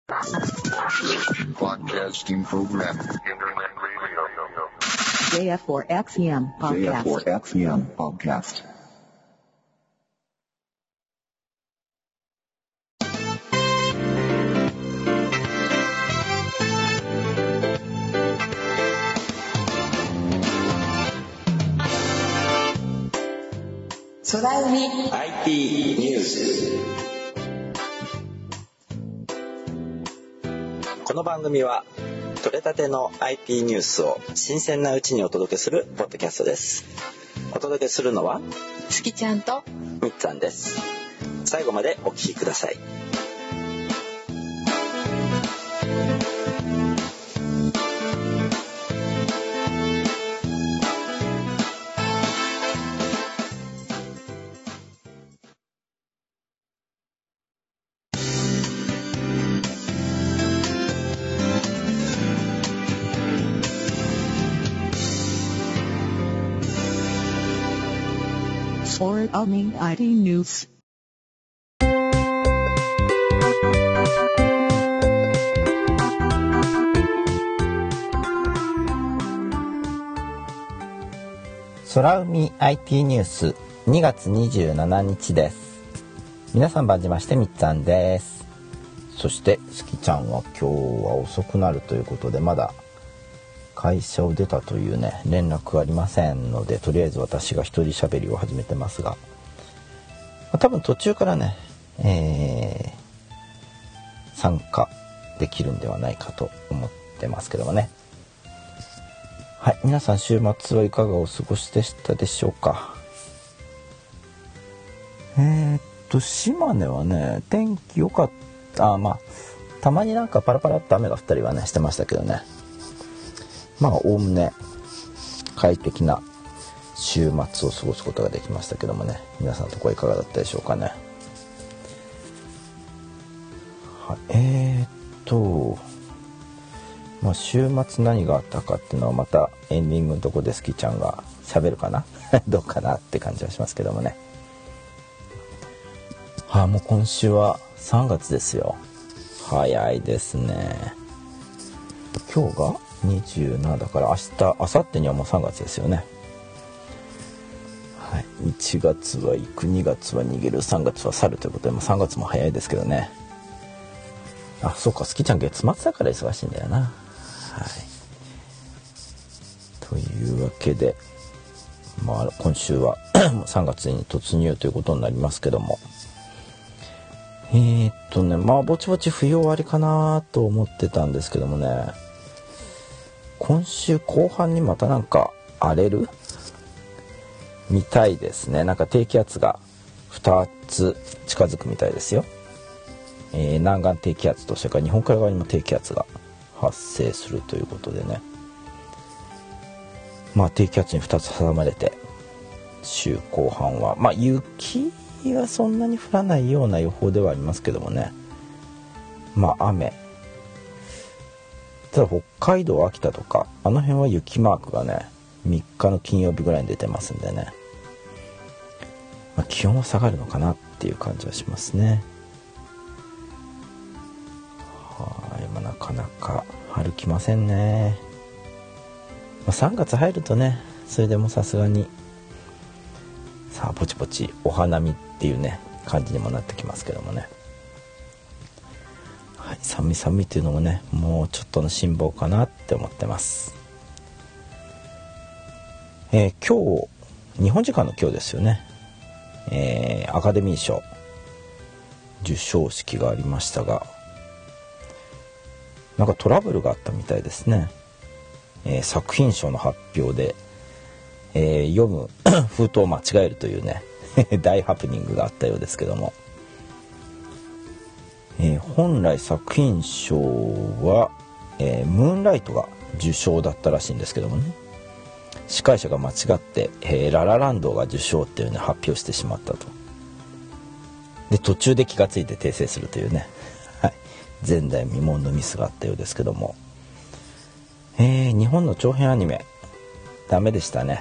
Broadcasting program. Internet radio. JF4XEM podcast. JF4XEM podcast. 空海 IT ニュース。この番組は取れたての IT ニュースを新鮮なうちにお届けするポッドキャストです。お届けするのはすきちゃんとみっつぁんです。最後までお聞きください。 Sorry, IT News. 空海 IT ニュース2月27日です。皆さんばんじましてみっつぁんです。そしてすきちゃんは今日は遅くなるということでまだ会社を出たというね連絡がありませんので、とりあえず私が一人喋りを始めてますが、多分途中からね、参加できるんではないかと思ってますけどもね。はい、皆さん週末はいかがお過ごしでしたでしょうか。島根はね天気良かった。たまになんかパラパラっと雨が降ったりはねしてましたけどね、おおむね快適な週末を過ごすことができましたけどもね、皆さんのところはいかがだったでしょうかね。週末何があったかっていうのはまたエンディングのところでスキちゃんが喋るかなどうかなって感じはしますけどもね。もう今週は3月ですよ。早いですね。今日が27だから明日明後日にはもう3月ですよね。はい、1月は行く、2月は逃げる、3月は去るということで、3月も早いですけどね。そうか、すきちゃん月末だから忙しいんだよな。はい。というわけで今週は3月に突入ということになりますけども、ぼちぼち冬終わりかなと思ってたんですけどもね、今週後半にまたなんか荒れるみたいですね。なんか低気圧が2つ近づくみたいですよ。南岸低気圧とそれから日本海側にも低気圧が発生するということでね、低気圧に2つ挟まれて週後半は雪はそんなに降らないような予報ではありますけどもね、雨、ただ北海道秋田とかあの辺は雪マークがね3日の金曜日ぐらいに出てますんでね、気温は下がるのかなっていう感じはしますね。なかなか春来ませんね。3月入るとね、それでもさすがにぼちぼちお花見っていうね感じにもなってきますけどもね。寒い寒いっていうのもね、もうちょっとの辛抱かなって思ってます。今日日本時間の今日ですよね、アカデミー賞授賞式がありましたが、なんかトラブルがあったみたいですね。作品賞の発表で、読む封筒を間違えるというね大ハプニングがあったようですけども、本来作品賞は、ムーンライトが受賞だったらしいんですけどもね、司会者が間違って、ララランドが受賞っていうね発表してしまったと。で途中で気がついて訂正するというね、前代未聞のミスがあったようですけども、日本の長編アニメダメでしたね。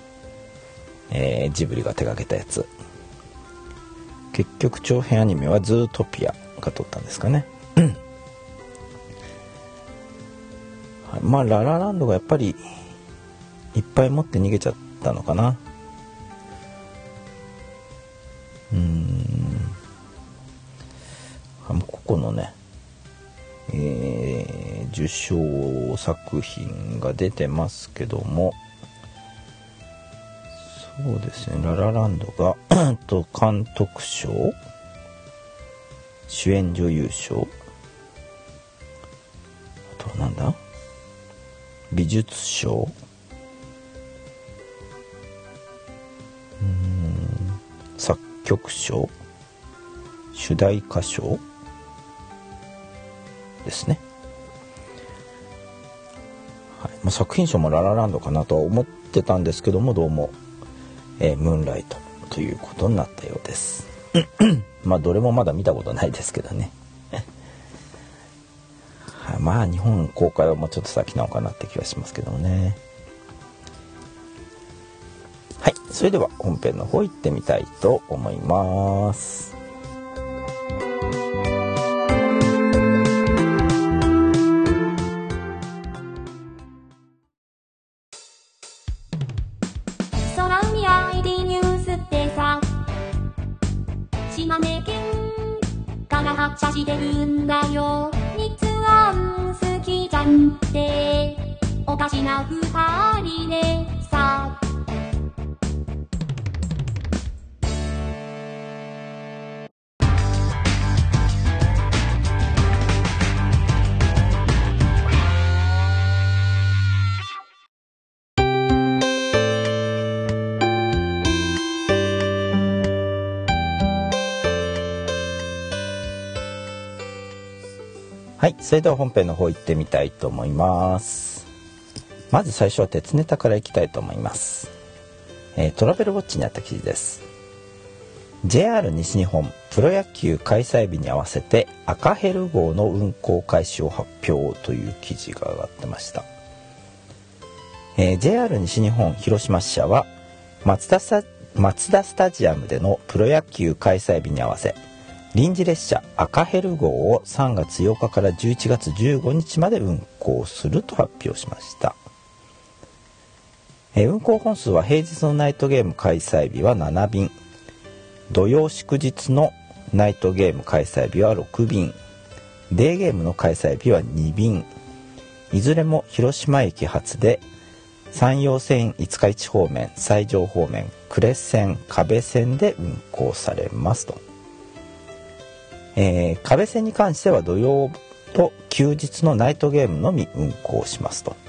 ジブリが手掛けたやつ、結局長編アニメはズートピアが撮ったんですかねまあララランドがやっぱりいっぱい持って逃げちゃったのかな。ここのね、受賞作品が出てますけども、そうですね、ララランドが監督賞、主演女優賞、あとはなんだ、美術賞、作曲賞、主題歌賞ですね。はい、作品賞もララランドかなとは思ってたんですけども、どうも、ムーンライトということになったようです。どれもまだ見たことないですけどね。日本公開はもうちょっと先なのかなって気がしますけどもね。はい、それでは本編の方行ってみたいと思います。 空海 ID ニュースってさ、島根県から発車してるんだよ。日安好きじゃんっておかしな二人でさ。 はい、それでは本編の方行ってみたいと思います。まず最初は鉄ネタからいきたいと思います。トラベルウォッチにあった記事です。 JR 西日本プロ野球開催日に合わせて赤ヘル号の運行開始を発表という記事が上がってました。JR 西日本広島支社はマツダスタジアムでのプロ野球開催日に合わせ臨時列車赤ヘル号を3月8日から11月15日まで運行すると発表しました。運行本数は平日のナイトゲーム開催日は7便、土曜祝日のナイトゲーム開催日は6便、デーゲームの開催日は2便、いずれも広島駅発で山陽線五日市方面、西条方面、呉線、可部線で運行されますと。可部線に関しては土曜と休日のナイトゲームのみ運行しますと。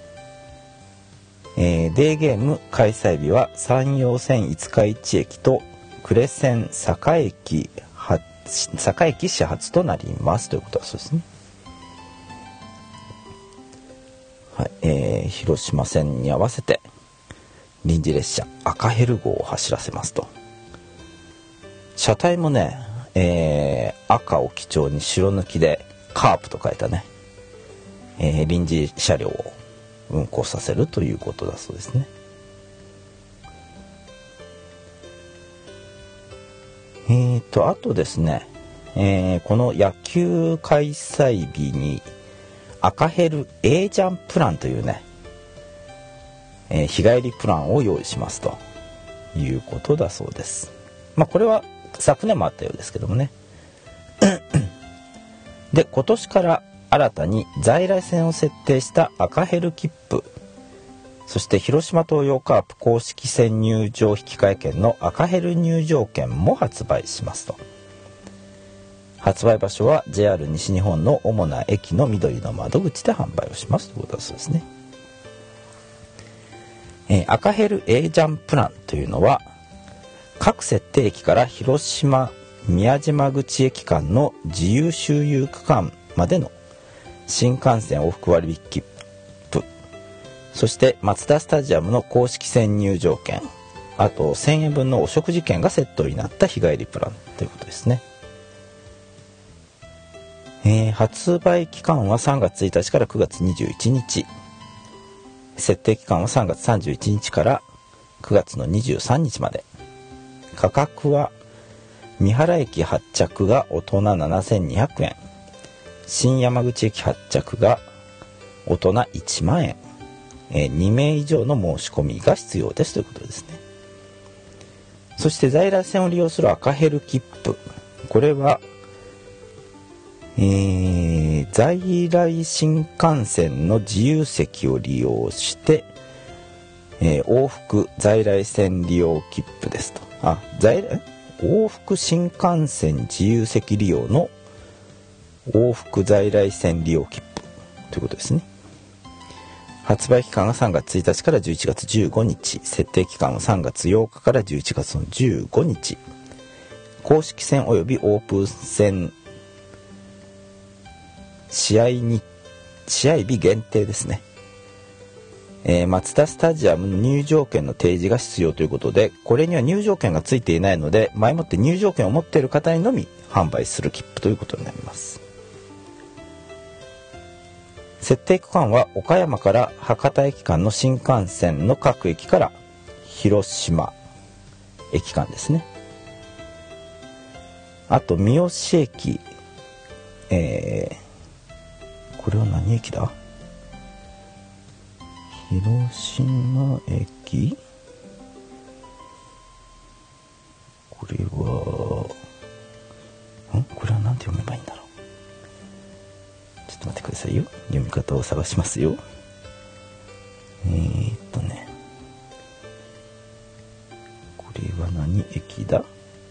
デーゲーム開催日は山陽線五日市駅と呉線栄駅始発となりますということだそうですね。はい、広島線に合わせて臨時列車赤ヘル号を走らせますと。車体もね、赤を基調に白抜きでカープと書いたね、臨時車両を運行させるということだそうですね。あとですね、この野球開催日に赤ヘル A ジャンプランというね、日帰りプランを用意しますということだそうです。これは昨年もあったようですけどもね。で、今年から新たに在来線を設定した赤ヘル切符、そして広島東洋カープ公式戦入場引換券の赤ヘル入場券も発売しますと。発売場所は JR 西日本の主な駅の緑の窓口で販売をしますということだそうですね。赤ヘル A ジャンプランというのは各設定駅から広島宮島口駅間の自由周遊区間までの新幹線往復割引切符、そしてマツダスタジアムの公式戦入場券、あと1000円分のお食事券がセットになった日帰りプランということですね。発売期間は3月1日から9月21日、設定期間は3月31日から9月の23日まで。価格は三原駅発着が大人7200円、新山口駅発着が大人1万円、2名以上の申し込みが必要ですということですね。そして在来線を利用する赤ヘル切符、これは、在来新幹線の自由席を利用して、往復在来線利用切符ですと。往復新幹線自由席利用の往復在来線利用切符ということですね。発売期間が3月1日から11月15日、設定期間は3月8日から11月の15日、公式戦及びオープン戦試合日限定ですね。マツダスタジアムの入場券の提示が必要ということで、これには入場券がついていないので、前もって入場券を持っている方にのみ販売する切符ということになります。設定区間は岡山から博多駅間の新幹線の各駅から広島駅間ですね。あと三好駅、これは何駅だ？広島駅、これは何て読めばいいんだろう。ちょっと待ってくださいよ、読み方を探しますよ。これは何駅だ？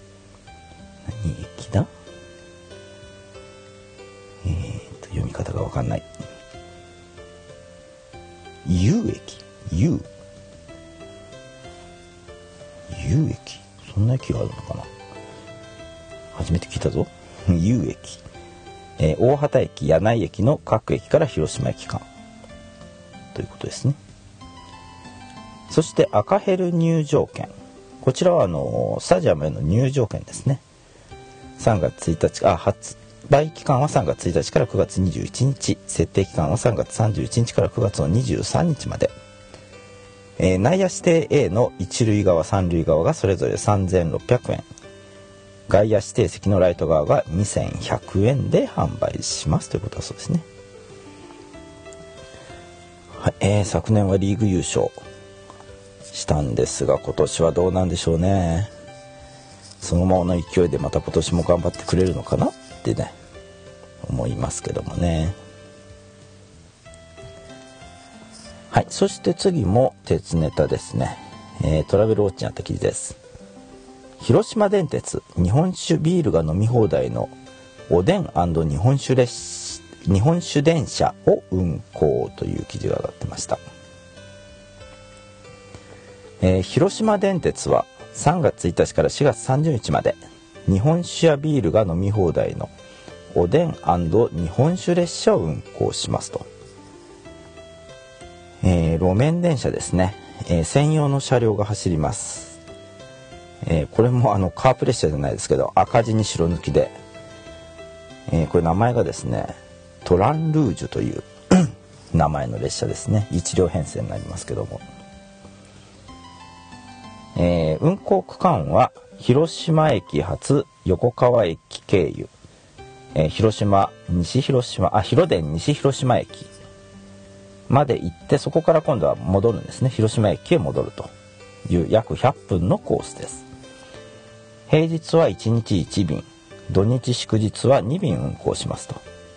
読み方がわかんない。U駅、U駅、そんな駅があるのかな。初めて聞いたぞ。U駅、大畑駅、柳井駅の各駅から広島駅間ということですね。そして赤ヘル入場券、こちらはスタジアムへの入場券ですね。3月1日、発売期間は3月1日から9月21日、設定期間は3月31日から9月の23日まで。内野指定 A の一塁側三塁側がそれぞれ3600円、外野指定席のライト側が2100円で販売しますということだそうですね。はい、昨年はリーグ優勝したんですが、今年はどうなんでしょうね。そのままの勢いでまた今年も頑張ってくれるのかなってね、思いますけどもね。はい、そして次も鉄ネタですね。トラベルウォッチにあった記事です。広島電鉄日本酒ビールが飲み放題のおでん&日本酒電車を運行という記事が上がってました。広島電鉄は3月1日から4月30日まで日本酒やビールが飲み放題のおでん&日本酒列車を運行しますと。路面電車ですね、専用の車両が走ります。これもカープ列車じゃないですけど、赤字に白抜きで、これ名前がですねトランルージュという名前の列車ですね。1両編成になりますけども、運行区間は広島駅発横川駅経由、広電西広島駅まで行って、そこから今度は戻るんですね。広島駅へ戻るという約100分のコースです。平日は1日1便、土日祝日は2便運行しますと。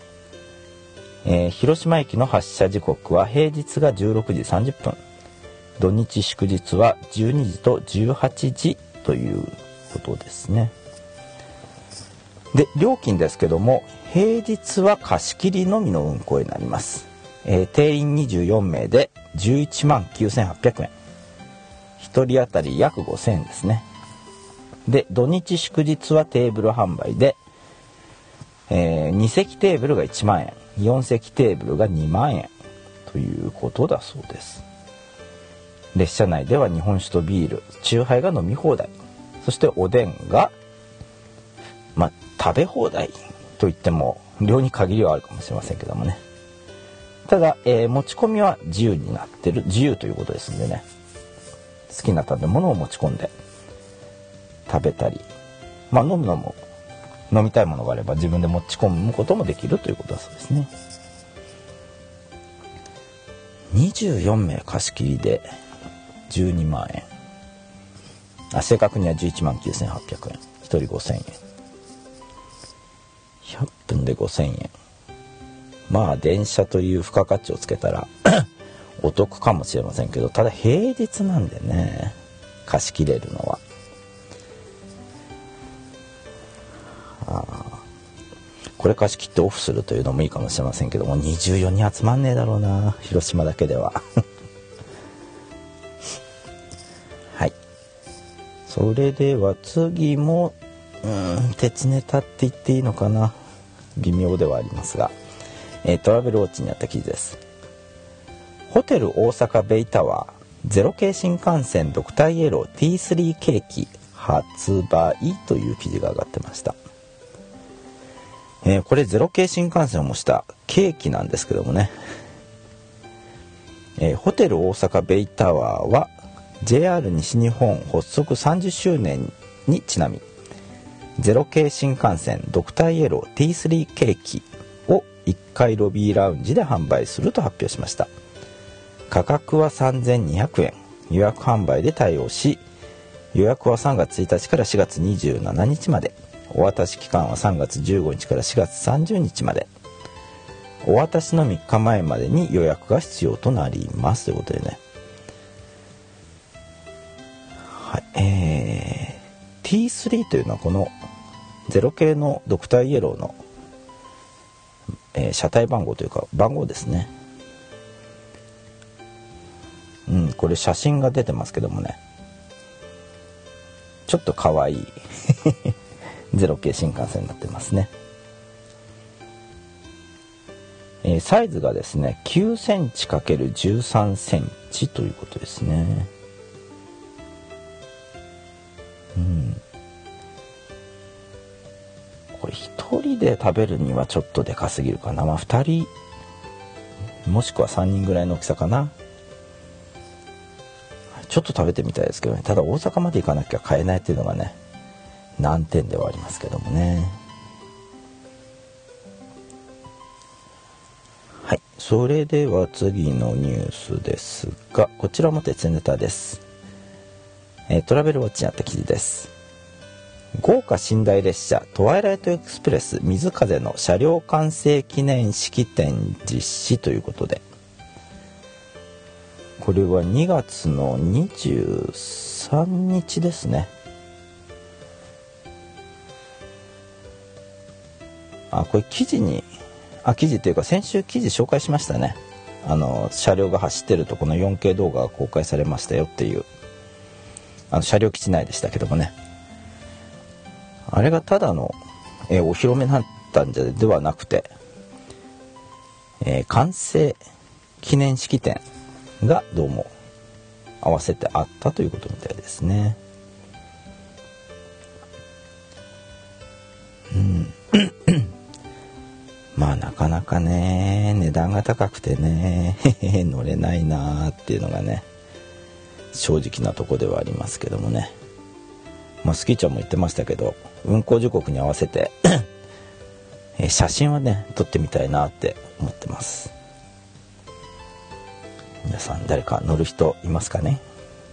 広島駅の発車時刻は平日が16時30分、土日祝日は12時と18時ということですね。で、料金ですけども、平日は貸し切りのみの運行になります。定員24名で11万9800円、1人当たり約5000円ですね。で、土日祝日はテーブル販売で、2席テーブルが1万円、4席テーブルが2万円ということだそうです。列車内では日本酒とビール、チューハイが飲み放題、そしておでんが、食べ放題といっても量に限りはあるかもしれませんけどもね。ただ、持ち込みは自由になってる、自由ということですんでね、好きな食べ物を持ち込んで食べたり、飲むのも飲みたいものがあれば自分で持ち込むこともできるということだそうですね。 24名貸し切りで12万円。正確には11万9800円。1人5000円。100分で5000円。まあ電車という付加価値をつけたらお得かもしれませんけど、ただ平日なんでね、貸し切れるのは。これ貸し切ってオフするというのもいいかもしれませんけども、24人集まんねえだろうな、広島だけでははい。それでは次も鉄ネタって言っていいのかな、微妙ではありますが、トラベルウォッチにあった記事です。ホテル大阪ベイタワーゼロ系新幹線ドクターイエロー T3 ケーキ発売という記事が上がってました。これゼロ系新幹線を模したケーキなんですけどもね、ホテル大阪ベイタワーは JR 西日本発足30周年にちなみ、ゼロ系新幹線ドクターイエロー T3 ケーキを1階ロビーラウンジで販売すると発表しました。価格は3200円、予約販売で対応し、予約は3月1日から4月27日まで、お渡し期間は3月15日から4月30日まで、お渡しの3日前までに予約が必要となりますということでね、はい、T3 というのはこのゼロ系のドクターイエローの、車体番号というか番号ですね。これ写真が出てますけどもね、ちょっとかわいいゼロ系新幹線になってますね。サイズがですね9センチ ×13 センチということですね。これ1人で食べるにはちょっとでかすぎるかな。まあ2人もしくは3人ぐらいの大きさかな。ちょっと食べてみたいですけどね。ただ大阪まで行かなきゃ買えないっていうのがね難点ではありますけどもね。はい、それでは次のニュースですが、こちらも鉄ネタです。トラベルウォッチにあった記事です。豪華寝台列車トワイライトエクスプレス水風の車両完成記念式典実施ということで、これは2月の23日ですね。これ記事っていうか先週記事紹介しましたね。車両が走ってるとこの 4K 動画が公開されましたよっていう、車両基地内でしたけどもね、あれがただの、お披露目になったんではなくて、完成記念式典がどうも合わせてあったということみたいですね。まあなかなかね値段が高くてね乗れないなーっていうのがね正直なとこではありますけどもね。スキーちゃんも言ってましたけど、運行時刻に合わせて写真はね撮ってみたいなって思ってます。皆さん誰か乗る人いますかね。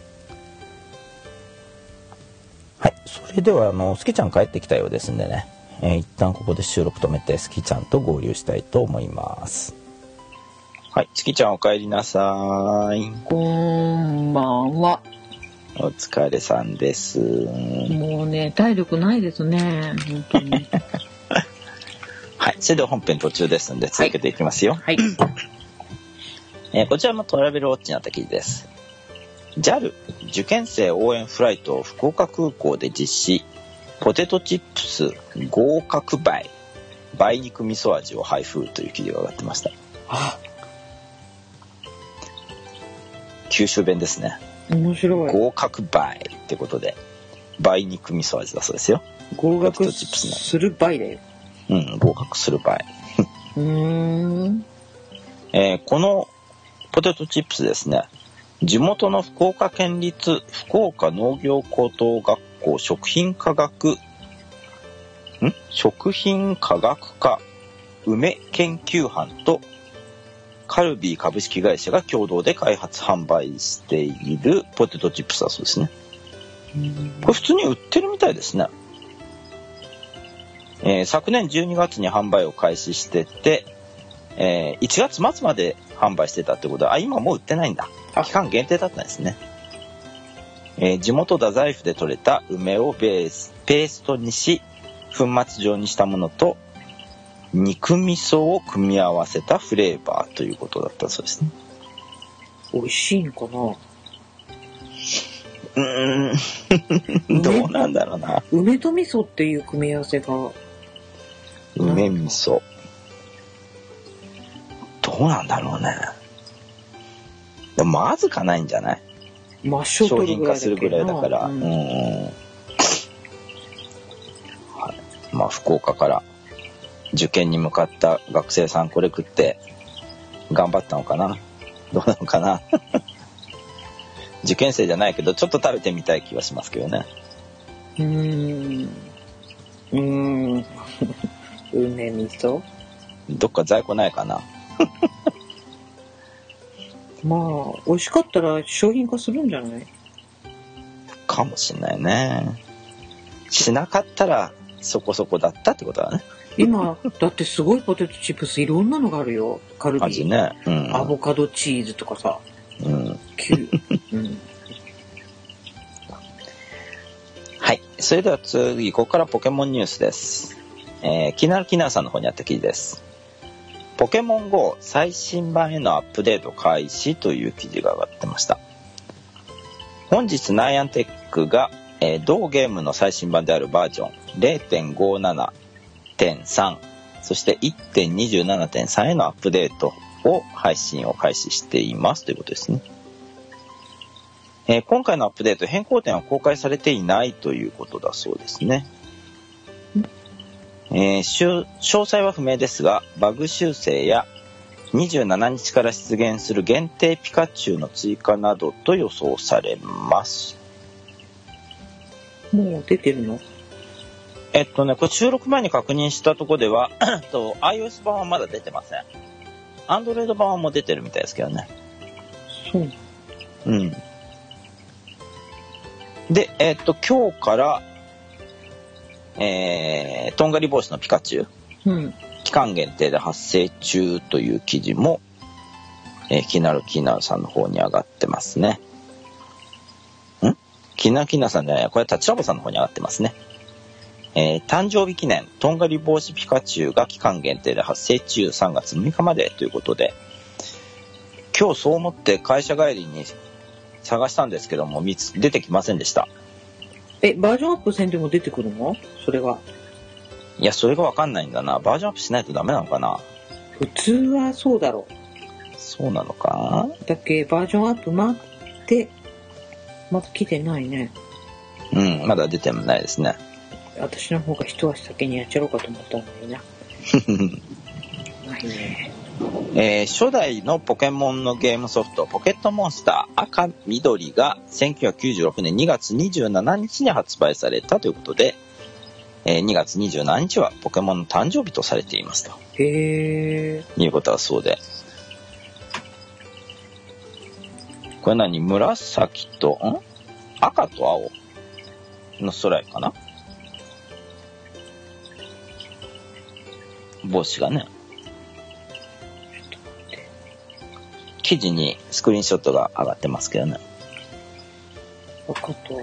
はい、それではスキーちゃん帰ってきたようですんでね、一旦ここで収録止めてスキーちゃんと合流したいと思います。はい、スキーちゃんお帰りなさい。 こんばんは。 お疲れさんです。 もうね体力ないですね本当にはい、それでは本編途中ですので続けていきますよ。 はい、 こちらもトラベルウォッチにあった記事です。 JAL 受験生応援フライトを福岡空港で実施、ポテトチップス合格梅肉味噌味を配布という記事が上がってました。九州弁ですね。 面白い。 合格梅ってことで梅肉味噌味だそうですよ。 合格する梅だよ。 合格する梅このポテトチップスですね、地元の福岡県立福岡農業高等学校食品科学科梅研究班とカルビー株式会社が共同で開発販売しているポテトチップスだそうですね。これ普通に売ってるみたいですね。昨年12月に販売を開始してて、1月末まで販売してたってことは、今もう売ってないんだ。期間限定だったんですね。地元太宰府で採れた梅をペーストにし、粉末状にしたものと肉味噌を組み合わせたフレーバーということだったそうですね。 美味しいのかな。 どうなんだろうな。 梅と味噌っていう組み合わせが。 梅味噌。どうなんだろうね。でもまずかないんじゃない？商品化するぐらいだから。まあ福岡から受験に向かった学生さんこれ食って頑張ったのかな。どうなのかな。受験生じゃないけどちょっと食べてみたい気はしますけどね。 梅味噌？ どっか在庫ないかな。 まあ美味しかったら商品化するんじゃない？ かもしれないね。しなかったらそこそこだったってことだね。 今だってすごいポテトチップスいろんなのがあるよ。カルビー、 ね、 アボカドチーズとかさ。 はい。それでは次、ここからポケモンニュースです。キナルさんの方にあった記事です。ポケモン GO 最新版へのアップデート開始という記事が上がってました。本日ナイアンテックが、同ゲームの最新版であるバージョン 0.57.3 そして 1.27.3 へのアップデートを配信を開始していますということですね。今回のアップデート変更点は公開されていないということだそうですね。詳細は不明ですが、バグ修正や27日から出現する限定ピカチュウの追加などと予想されます。 もう出てるの？ これ収録前に確認したところではiOS 版はまだ出てません。Android 版はもう出てるみたいですけどね。 そう。 で、今日からとんがり帽子のピカチュウ、期間限定で発生中という記事も、キナルさんの方に上がってますね。キナルさんじゃない、これタチラボさんの方に上がってますね。誕生日記念とんがり帽子ピカチュウが期間限定で発生中、3月6日までということで、今日そう思って会社帰りに探したんですけども出てきませんでした。 バージョンアップせんでも出てくるの？それが。 いや、それが分かんないんだな。バージョンアップしないとダメなのかな。 普通はそうだろう。 そうなのか。 だっけ、バージョンアップ待ってまだ来てないね。 まだ出てもないですね。 私の方が一足先にやっちゃろうかと思ったのにな。ないね。 初代のポケモンのゲームソフトポケットモンスター赤緑が1996年2月27日に発売されたということで、2月27日はポケモンの誕生日とされていますということだそうで、これ何、紫と赤と青のストライプかな、帽子がね。記事にスクリーンショットが上がってますけどね。 赤と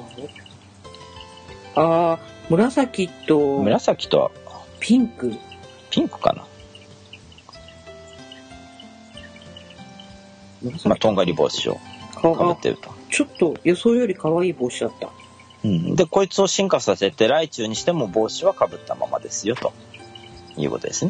青。紫とピンクかな。とんがり帽子をかぶってると。ちょっと予想より可愛い帽子だった。 でこいつを進化させてライチュウにしても帽子はかぶったままですよということですね。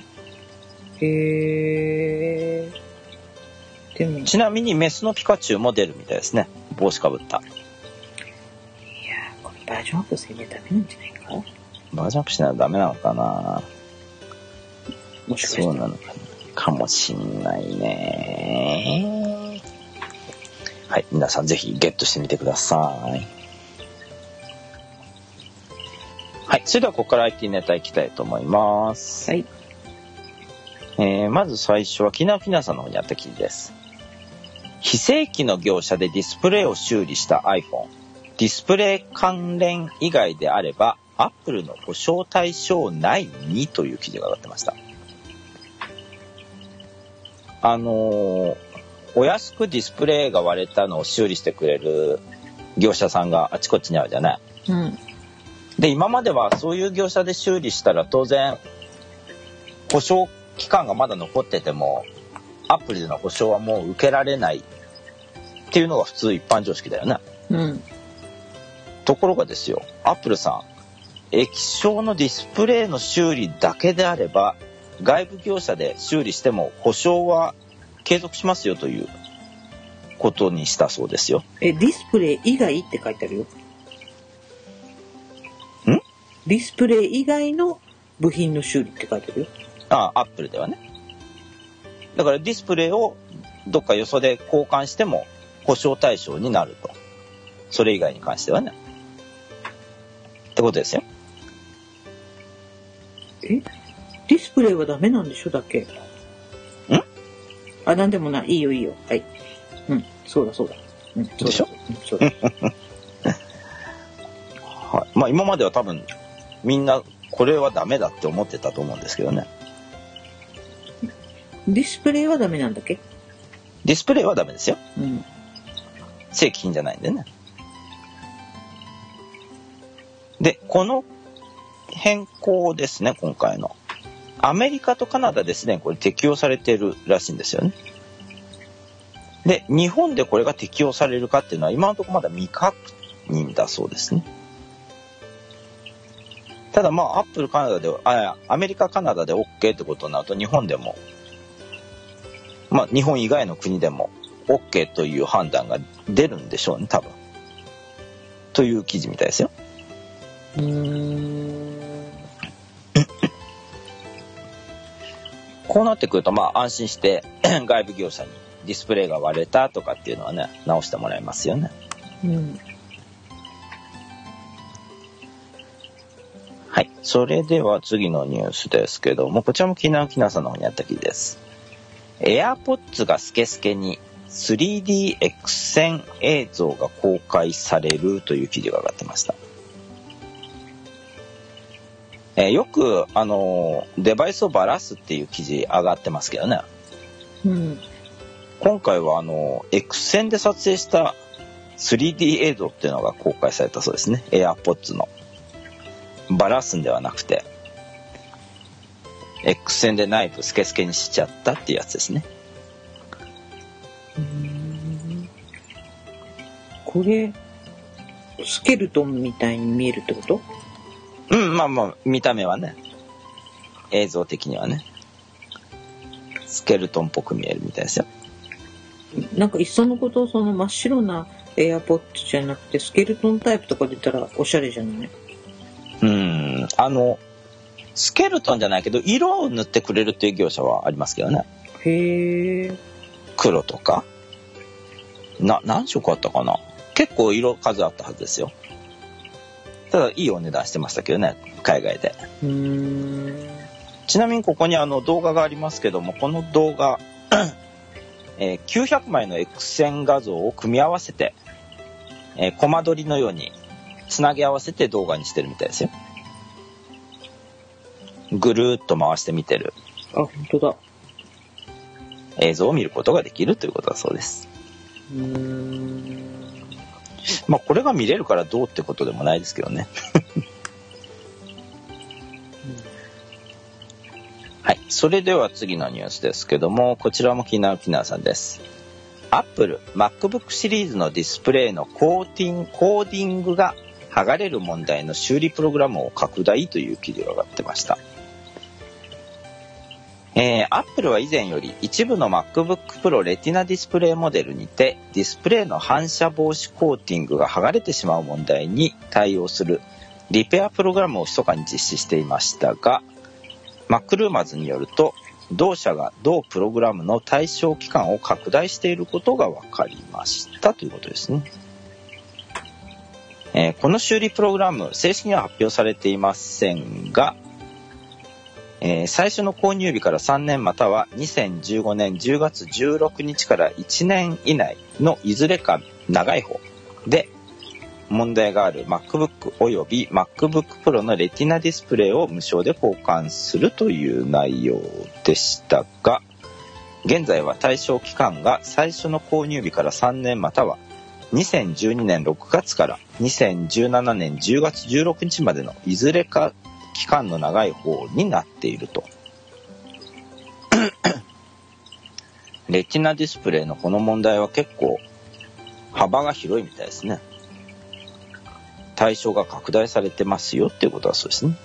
でもちなみにメスのピカチュウも出るみたいですね。帽子かぶった。 いやこれバージョンアップせんでダメなんじゃないか。 バージョンアップしないとダメなのかな。 もしかしたらそうなのかもしんないね。はい、皆さんぜひゲットしてみてください。はい、それではここから IT ネタいきたいと思います。 はい。 まず最初はきなさんの方にあった記事です。非正規の業者でディスプレイを修理した iPhone、ディスプレイ関連以外であれば Apple の保証対象内にという記事が上がってました。お安くディスプレイが割れたのを修理してくれる業者さんがあちこちにあるじゃない。 うん。 で、今まではそういう業者で修理したら当然保証期間がまだ残っててもアプリでの保証はもう受けられないっていうのが普通一般常識だよね。 うん。 ところがですよ、アップルさん、液晶のディスプレイの修理だけであれば外部業者で修理しても保証は継続しますよということにしたそうですよ。 ディスプレイ以外って書いてあるよ。ディスプレイ以外の部品の修理って書いてあるよ。 ああ、アップルではね。だからディスプレイをどっかよそで交換しても保証対象になると。それ以外に関してはね。ってことですよ。 ディスプレイはダメなんでしょだけ。なんでもない。いいよいいよ。はい。うん、そうだそうだ。うん、 でしょ？ そうだ。 はい。まあ今までは多分みんなこれはダメだって思ってたと思うんですけどね。 ディスプレイはダメなんだっけ？ ディスプレイはダメですよ。 うん。 正規品じゃないんでね。で、この変更ですね、今回の。アメリカとカナダですね、これ適用されているらしいんですよね。で、日本でこれが適用されるかっていうのは今のところまだ未確認だそうですね。ただまあ、アップルカナダでアメリカカナダで OK ってことになると日本でも、まあ日本以外の国でも OK という判断が出るんでしょうね、多分。という記事みたいですよ。こうなってくるとまあ安心して外部業者にディスプレイが割れたとかっていうのはね直してもらえますよね。 うん。 はい、それでは次のニュースですけども、こちらもきなさんの方にあった記事です。AirPods がスケスケに 3DX 線映像が公開されるという記事が上がってました。よくデバイスをばらすっていう記事上がってますけどね。 うん。 今回はX 線で撮影した 3D 映像っていうのが公開されたそうですね。AirPods のばらすんではなくて X 線で内部スケスケにしちゃったっていうやつですね。 これスケルトンみたいに見えるってこと？ うん、まあまあ見た目はね、映像的にはねスケルトンっぽく見えるみたいですよ。 なんかいっそのことその真っ白なAirPodsじゃなくてスケルトンタイプとか出たらおしゃれじゃない？ スケルトンじゃないけど色を塗ってくれるっていう業者はありますけどね。 へえ。 黒とか何色あったかな、結構色数あったはずですよ。ただいいお値段してましたけどね、海外で。ちなみにここに動画がありますけども、この動画、900枚の X 線画像を組み合わせて、コマ撮りのようにつなぎ合わせて動画にしてるみたいですよ。ぐるーっと回して見てる。 あ、本当だ。 映像を見ることができるということだそうです。まあこれが見れるからどうってことでもないですけどね。はい、それでは次のニュースですけども、こちらもきなさんです。Apple MacBook シリーズのディスプレイのコーディングが剥がれる問題の修理プログラムを拡大という記事が上がってました。Apple は以前より一部の MacBook Pro レティナディスプレイモデルにてディスプレイの反射防止コーティングが剥がれてしまう問題に対応するリペアプログラムを密かに実施していましたが、MacRumors によると同社が同プログラムの対象期間を拡大していることが分かりましたということですね。この修理プログラム正式には発表されていませんが、 最初の購入日から3年または2015年10月16日から1年以内のいずれか長い方で問題がある MacBook および MacBook Pro のレティナディスプレイを無償で交換するという内容でしたが、現在は対象期間が最初の購入日から3年または2012年6月から2017年10月16日までのいずれか期間の長い方になっていると。レティナディスプレイのこの問題は結構幅が広いみたいですね。対象が拡大されてますよっていうことはそうですね。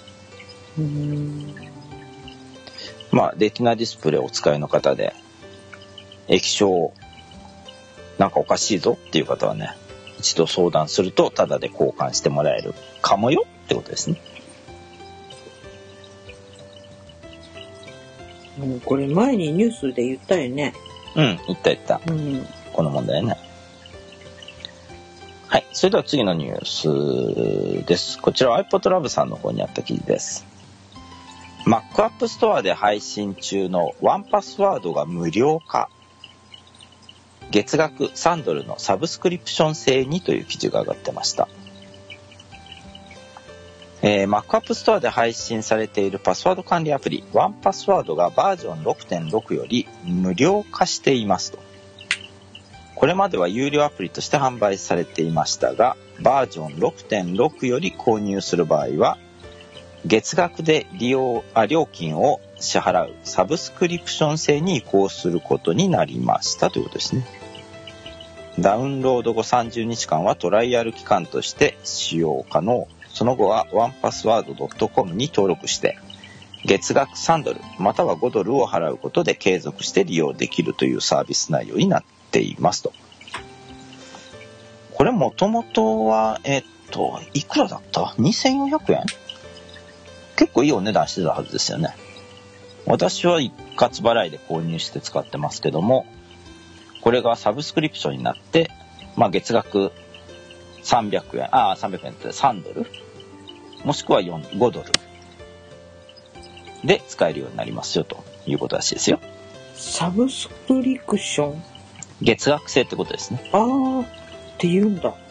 まあレティナディスプレイをお使いの方で液晶なんかおかしいぞっていう方はね、一度相談するとタダで交換してもらえるかもよってことですね。 これ前にニュースで言ったよね。 言った、この問題ね。はい、それでは次のニュースです。こちらは iPod Lab さんの方にあった記事です。 Mac App Store で配信中のワンパスワードが無料化、月額$3のサブスクリプション制にという記事が上がってました。Mac App Store で配信されているパスワード管理アプリワンパスワードがバージョン 6.6 より無料化していますと。これまでは有料アプリとして販売されていましたが、バージョン 6.6 より購入する場合は月額で料金を支払うサブスクリプション制に移行することになりましたということですね。ダウンロード後30日間はトライアル期間として使用可能。その後は onepassword.com に登録して月額$3または$5を払うことで継続して利用できるというサービス内容になっていますと。これもともとはいくらだった ?2400 円結構いいお値段してたはずですよね。私は一括払いで購入して使ってますけども、これがサブスクリプションになって、月額300円、300円って$3もしくは$5で使えるようになりますよということらしいですよ。 サブスクリプション、 月額制ってことですね。 って言うんだ。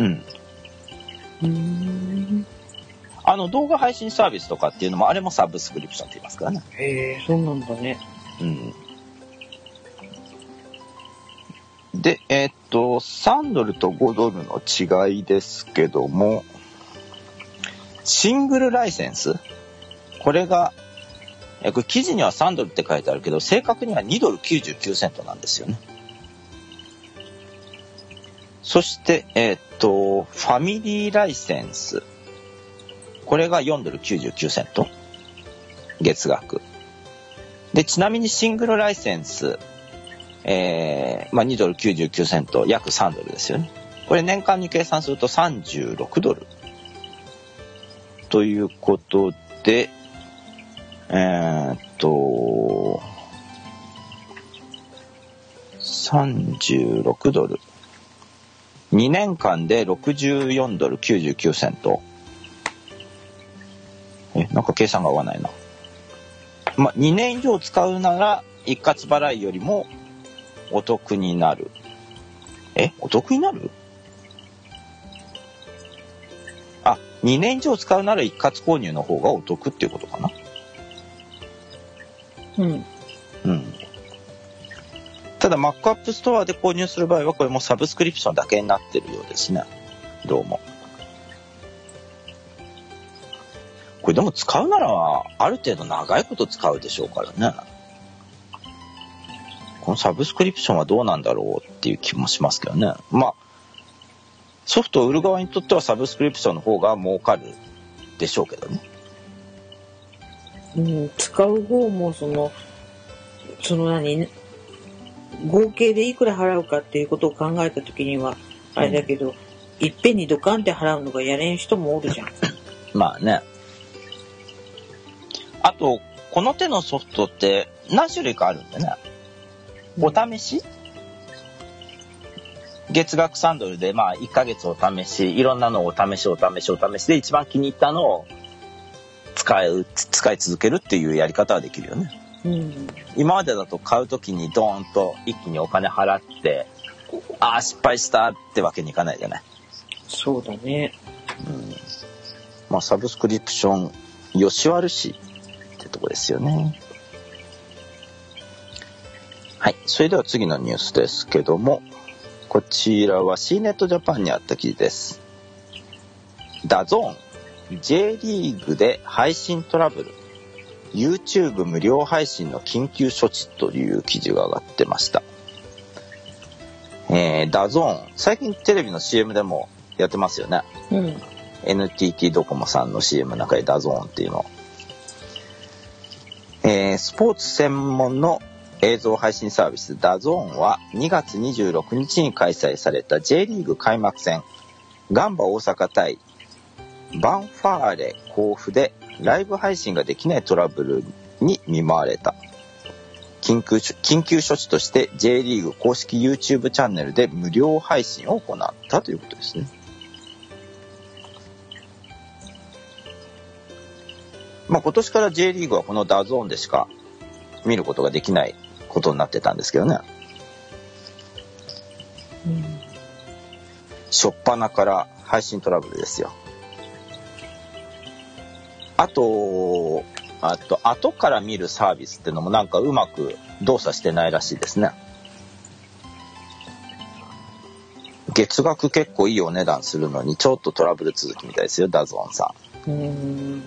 動画配信サービスとかっていうのもあれもサブスクリプションって言いますからね。 へえ、そうなんだね。 で、$3と$5の違いですけども、シングルライセンス、これが、これ記事には$3って書いてあるけど、正確には$2.99なんですよね。そして、ファミリーライセンス、これが$4.99月額で、ちなみにシングルライセンス、$2.99約$3ですよね。これ年間に計算すると$36ということで、$36 2年間で$64.99。なんか計算が合わないな。2年以上使うなら一括払いよりもお得になる。お得になる？2年以上使うなら一括購入の方がお得っていうことかな。ただ Mac App Store で購入する場合はこれもサブスクリプションだけになってるようですね。どうも。これでも使うならある程度長いこと使うでしょうからね。このサブスクリプションはどうなんだろうっていう気もしますけどね。ソフトを売る側にとってはサブスクリプションの方が儲かるでしょうけどね。 使う方も合計でいくら払うかっていうことを考えたときにはあれだけど、いっぺんにドカンって払うのがやれん人もおるじゃん。 あとこの手のソフトって何種類かあるんでね。お試し、月額$3で1ヶ月お試し、いろんなのをお試しで一番気に入ったのを使使い続けるっていうやり方はできるよね。今までだと買うときにドーンと一気にお金払って失敗したってわけにいかないじゃない。 そうだね。 サブスクリプションよし悪しってとこですよね。はい、それでは次のニュースですけども、こちらは C ネットジャパンにあった記事です。ダゾーン J リーグで配信トラブル、 YouTube 無料配信の緊急処置という記事が上がってました。ダゾーン最近テレビの CM でもやってますよね。NTT ドコモさんの CM の中でダゾーンっていうの、スポーツ専門の映像配信サービスダゾーンは2月26日に開催された J リーグ開幕戦ガンバ大阪対バンファーレ甲府でライブ配信ができないトラブルに見舞われた。緊急処置として J リーグ公式 YouTube チャンネルで無料配信を行ったということですね。今年から J リーグはこのダゾーンでしか見ることができないことになってたんですけどね。初っ端から配信トラブルですよ。後から見るサービスってのもなんかうまく動作してないらしいですね。月額結構いいお値段するのにちょっとトラブル続きみたいですよ、ダゾーンさん。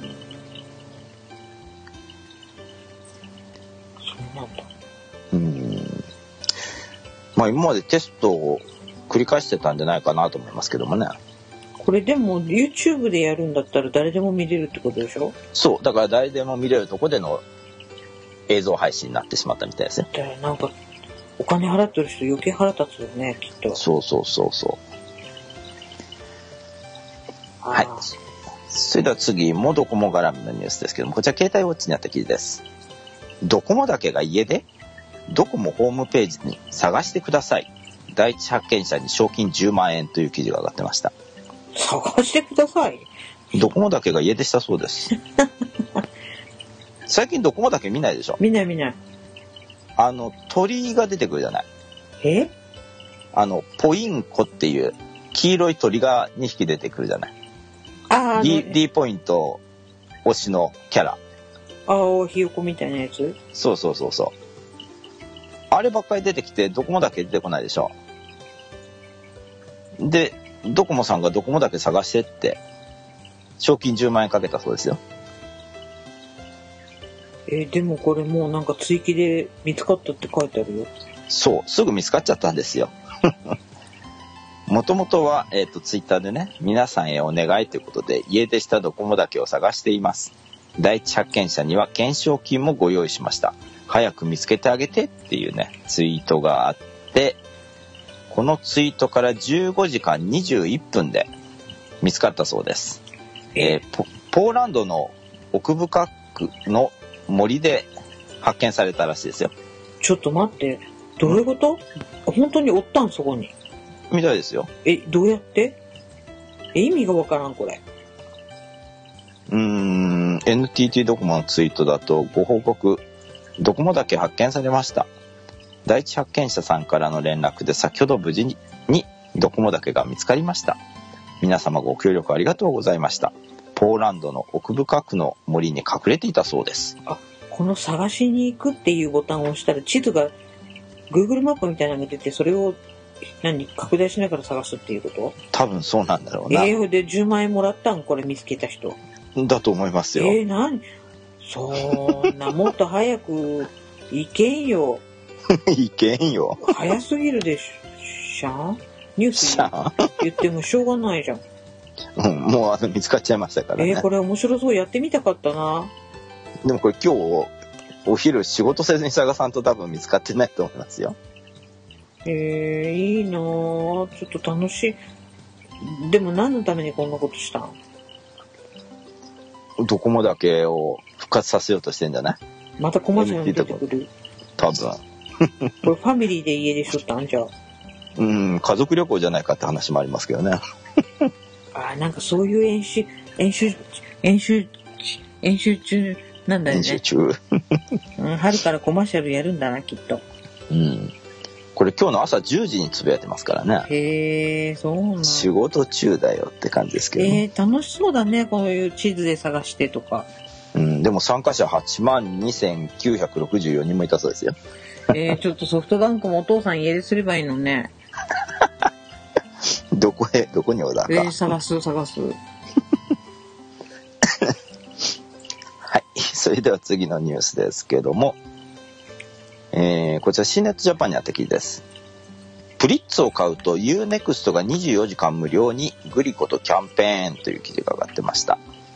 今までテストを繰り返してたんじゃないかなと思いますけどもね。 これでも YouTube でやるんだったら誰でも見れるってことでしょ。 そうだから誰でも見れるとこでの映像配信になってしまったみたいですね。 なんかお金払ってる人余計腹立つよね、きっと。 そうはい。それでは次もドコモ絡みのニュースですけども、こちら携帯ウォッチにあった記事です。ドコモだけが家でドコモホームページに探してください、第一発見者に賞金10万円という記事が上がってました。 探してください。 ドコモだけが家出したそうです。最近ドコモだけ見ないでしょ。 見ない。 鳥が出てくるじゃない。ポインコっていう黄色い鳥が2匹出てくるじゃない。D ポイント推しのキャラ。 ひよこみたいなやつ。 そう。あればっかり出てきてドコモだけ出てこないでしょ。でドコモさんがドコモだけ探してって賞金10万円かけたそうですよ。 でもこれもうなんか追記で見つかったって書いてあるよ。 そう、すぐ見つかっちゃったんですよ。もともとは、ツイッターでね、皆さんへお願いということで家出したドコモだけを探しています。第一発見者には懸賞金もご用意しました。早く見つけてあげてっていうねツイートがあって、このツイートから15時間21分で見つかったそうです。ポーランドの奥深くの森で発見されたらしいですよ。 ちょっと待って、どういうこと？本当におったんそこに？ みたいですよ。 どうやって？意味がわからんこれ。 NTT ドコモのツイートだとご報告、ドコモだけ発見されました。第一発見者さんからの連絡で先ほど無事にドコモだけが見つかりました。皆様ご協力ありがとうございました。ポーランドの奥深くの森に隠れていたそうです。 この探しに行くっていうボタンを押したら地図が Google マップみたいなのが出て、それを拡大しながら探すっていうこと？ 多分そうなんだろうな。 で10万円もらったんこれ見つけた人だと思いますよ。 そんなもっと早く行けんよ。 行けんよ。 早すぎるでしょ。ニュース言ってもしょうがないじゃん。 もう見つかっちゃいましたからね。 これ面白そう、やってみたかったな。 でもこれ今日お昼仕事せずに探さんと多分見つかってないと思いますよ。 いいなぁ、ちょっと楽しい。でも何のためにこんなことしたん？ ドコモだけを復活させようとしてんじゃない？ またコマーシャルに出てくる。 多分。 これファミリーで家出しとったんじゃ。 家族旅行じゃないかって話もありますけどね。 なんかそういう演習演習中なんだよね。 編集中。 うん、春からコマーシャルやるんだな、きっと。 うん。これ今日の朝10時につぶやいてますからね。 へえ、そうなんだ。 仕事中だよって感じですけどね。 楽しそうだね、こういう地図で探してとか。 うん、でも参加者82,964人もいたそうですよ。 ちょっとソフトバンクもお父さん家出すればいいのね。 どこにおだか。 探す。 はい。それでは次のニュースですけども、こちら C ネットジャパンにあった記事です。プリッツを買うと Unext が24時間無料にグリコとキャンペーンという記事が上がってました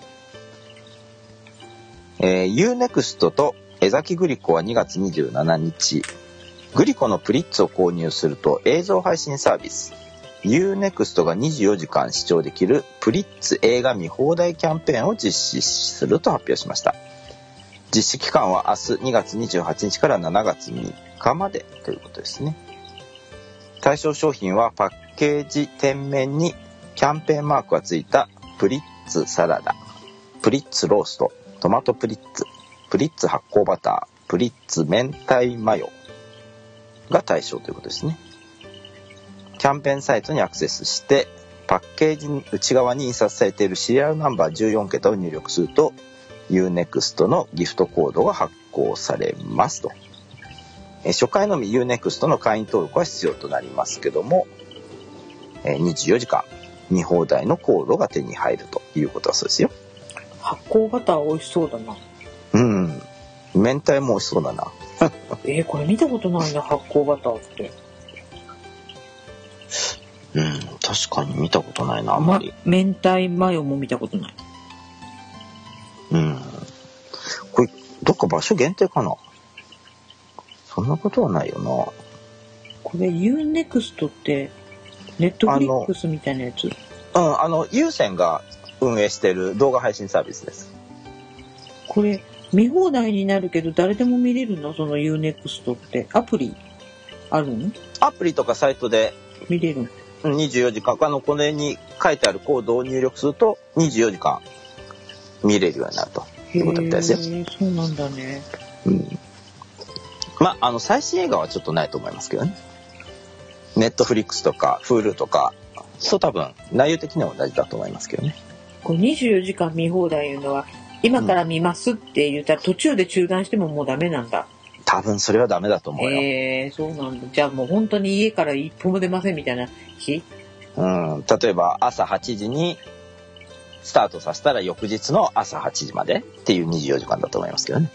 。Unext と江崎グリコは2月27日、グリコのプリッツを購入すると映像配信サービス Unext が24時間視聴できるプリッツ映画見放題キャンペーンを実施すると発表しました。実施期間は明日2月28日から7月3日までということですね。対象商品はパッケージ店面にキャンペーンマークがついたプリッツサラダ、プリッツロースト、トマトプリッツ、プリッツ発酵バター、プリッツ明太マヨが対象ということですね。キャンペーンサイトにアクセスしてパッケージ内側に印刷されているシリアルナンバー14桁を入力すると Unext のギフトコードが発行されますと。初回のみ Unext の会員登録は必要となりますけども、24時間見放題のコードが手に入るということだそうですよ。 発酵バター美味しそうだな。 うん。明太も美味しそうだな。 これ見たことないな、発酵バターって。 うん、確かに見たことないな、あんまり。 明太マヨも見たことない。 うん。これ、どっか場所限定かな？そんなことはないよな。 これ Unext ってネットフリックスみたいなやつ？ 有線が運営してる動画配信サービスです。 これ見放題になるけど誰でも見れるの？その Unext ってアプリあるの？アプリとかサイトで見れる。 24時間これに書いてあるコードを入力すると24時間見れるようになるということみたいですよ。 そうなんだね。 うん。まあ最新映画はちょっとないと思いますけどね。ネットフリックスとか Hulu とかそう多分内容的には同じだと思いますけどね。 これ24時間見放題いうのは今から見ますって言ったら途中で中断してももうダメなんだ。 多分それはダメだと思うよ。 そうなんだ。じゃあもう本当に家から一歩も出ませんみたいな日？ 例えば朝8時にスタートさせたら翌日の朝8時までっていう24時間だと思いますけどね。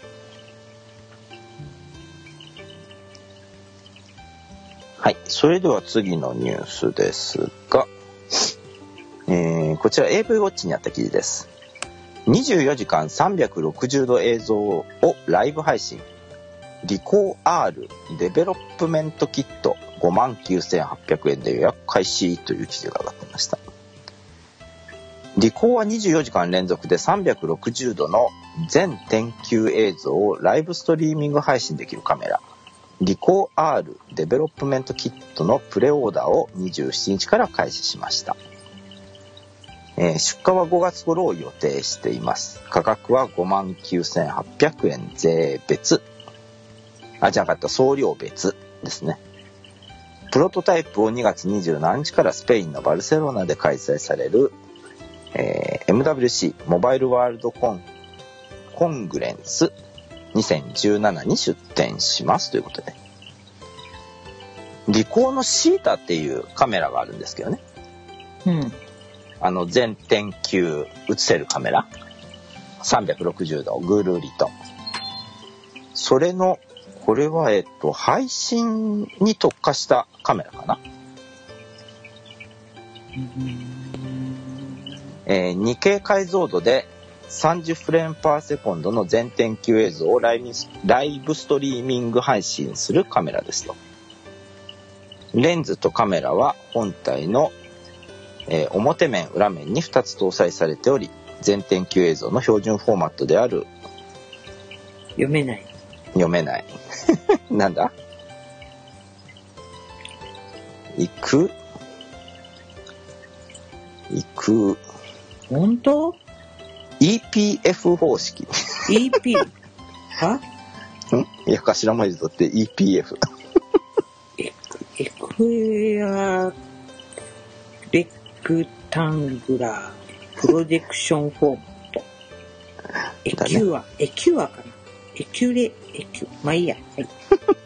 はい。それでは次のニュースですが、こちら AV ウォッチにあった記事です。24時間360度映像をライブ配信。リコー R デベロップメントキット 59,800 円で予約開始という記事が上がっていました。リコーは24時間連続で360度の全点球映像をライブストリーミング配信できるカメラ。リコー R デベロップメントキットのプレオーダーを27日から開始しました。出荷は5月頃を予定しています。価格は 59,800 円税別。送料別ですね。プロトタイプを2月27日からスペインのバルセロナで開催される、MWC モバイルワールドコングレンス2017に出展しますということで。リコーのシータっていうカメラがあるんですけどね。全点球映せるカメラ。360度ぐるりと。それのこれは配信に特化したカメラかな。2K 解像度で30フレームパーセコンドの全点球映像をライブストリーミング配信するカメラですと。レンズとカメラは本体の、表面裏面に2つ搭載されており、全点球映像の標準フォーマットである読めないなんだ行く本当？ EPF 方式。 EP はいや、頭文字取って EPF。 エクエアレクタングラープロジェクションフォーマット。エキュアかな。まあいいや。はい。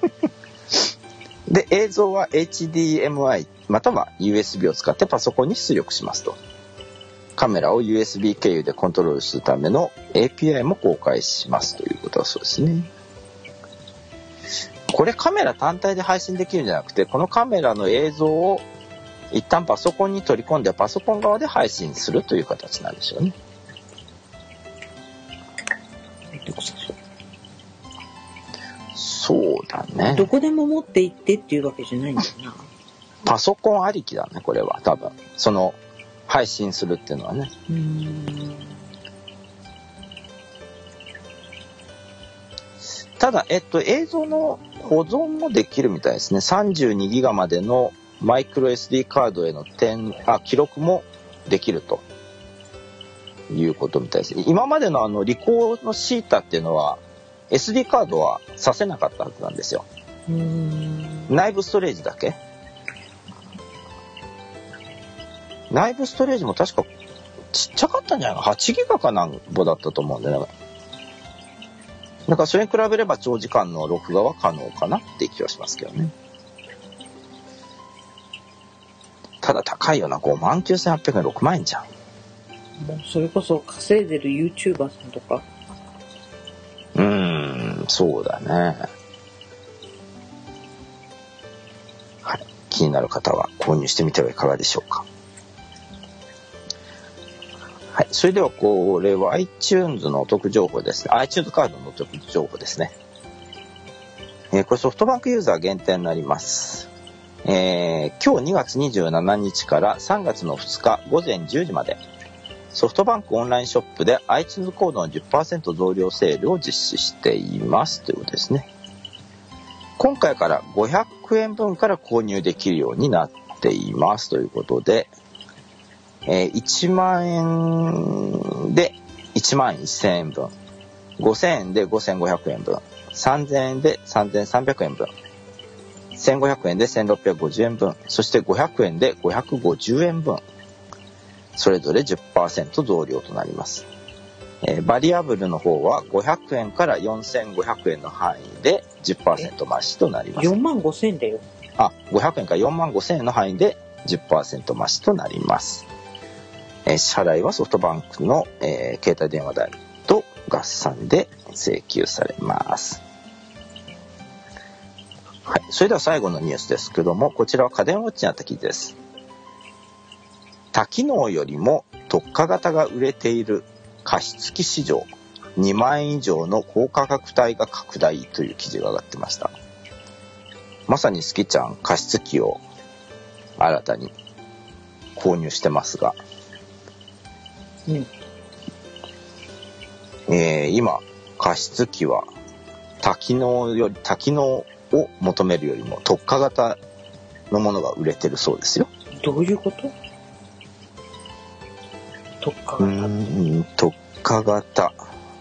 で、映像は HDMI または USB を使ってパソコンに出力しますと。カメラを USB 経由でコントロールするための API も公開しますということはそうですね。これカメラ単体で配信できるんじゃなくて、このカメラの映像を一旦パソコンに取り込んでパソコン側で配信するという形なんでしょうね。そうだね。 どこでも持って行ってっていうわけじゃないんだよな。 パソコンありきだね、これは多分。その配信するっていうのはね。ただ、映像の保存もできるみたいですね。32ギガまでのマイクロ SD カードへの記録もできるということみたいです。今までのリコーのシータっていうのは SD カードはさせなかったはずなんですよ。内部ストレージだけ。内部ストレージも確かちっちゃかったんじゃないかな。8ギガかなんぼだったと思うんでね。だからそれに比べれば長時間の録画は可能かなっていう気はしますけどね。ただ高いよな。59,800円、6万円じゃん。 もうそれこそ稼いでる YouTuber さんとか。 そうだね。はい。気になる方は購入してみてはいかがでしょうか。はい。それではこれは iTunes のお得情報ですね。iTunes カードのお得情報ですね。これソフトバンクユーザー限定になります。今日2月27日から3月の2日午前10時までソフトバンクオンラインショップで iTunes コードの 10% 増量セールを実施していますということですね。今回から500円分から購入できるようになっていますということで、1万円で1万1000円分、5000円で5500円分、3000円で3300円分、1500円で1650円分、そして500円で550円分、それぞれ 10% 増量となります。バリアブルの方は500円から4500円の範囲で 10% 増しとなります。 45,000円だよ。 500円から45,000円の範囲で 10% 増しとなります。支払いはソフトバンクの、携帯電話代と合算で請求されます。はい、それでは最後のニュースですけども、こちらは家電ウォッチにあった記事です。多機能よりも特化型が売れている加湿器市場、2万円以上の高価格帯が拡大という記事が上がってました。まさにスキちゃん加湿器を新たに購入してますが、今加湿器は多機能を求めるよりも特化型のものが売れてるそうですよ。 どういうこと？特化型。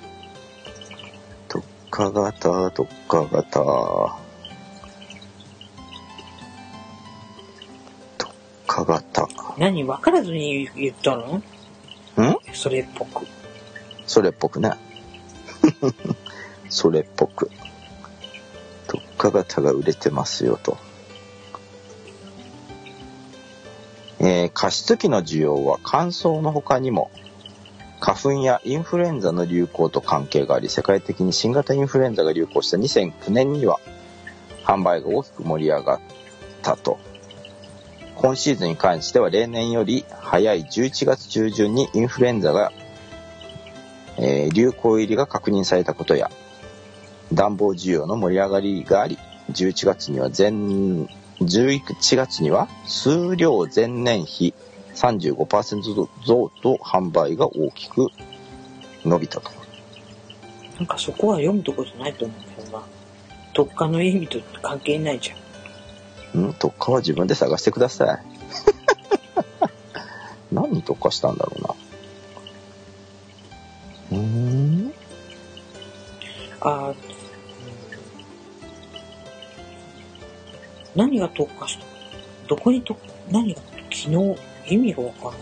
何分からずに言ったの？それっぽく。 それっぽくね。それっぽく。特化型が売れてますよと。加湿器の需要は乾燥の他にも花粉やインフルエンザの流行と関係があり、世界的に新型インフルエンザが流行した2009年には販売が大きく盛り上がったと。今シーズンに関しては例年より早い11月中旬にインフルエンザが、流行入りが確認されたことや、暖房需要の盛り上がりがあり、11月には数量前年比 35% 増と販売が大きく伸びたと。 なんかそこは読むとこじゃないと思うんだよな。特化の意味と関係ないじゃん。 特化は自分で探してください。何に特化したんだろうな。 あ、何が特化した？どこに何が昨日意味がわからない。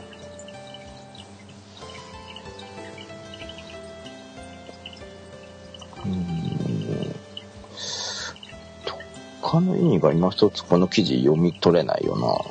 他の意味が今一つこの記事読み取れないよな。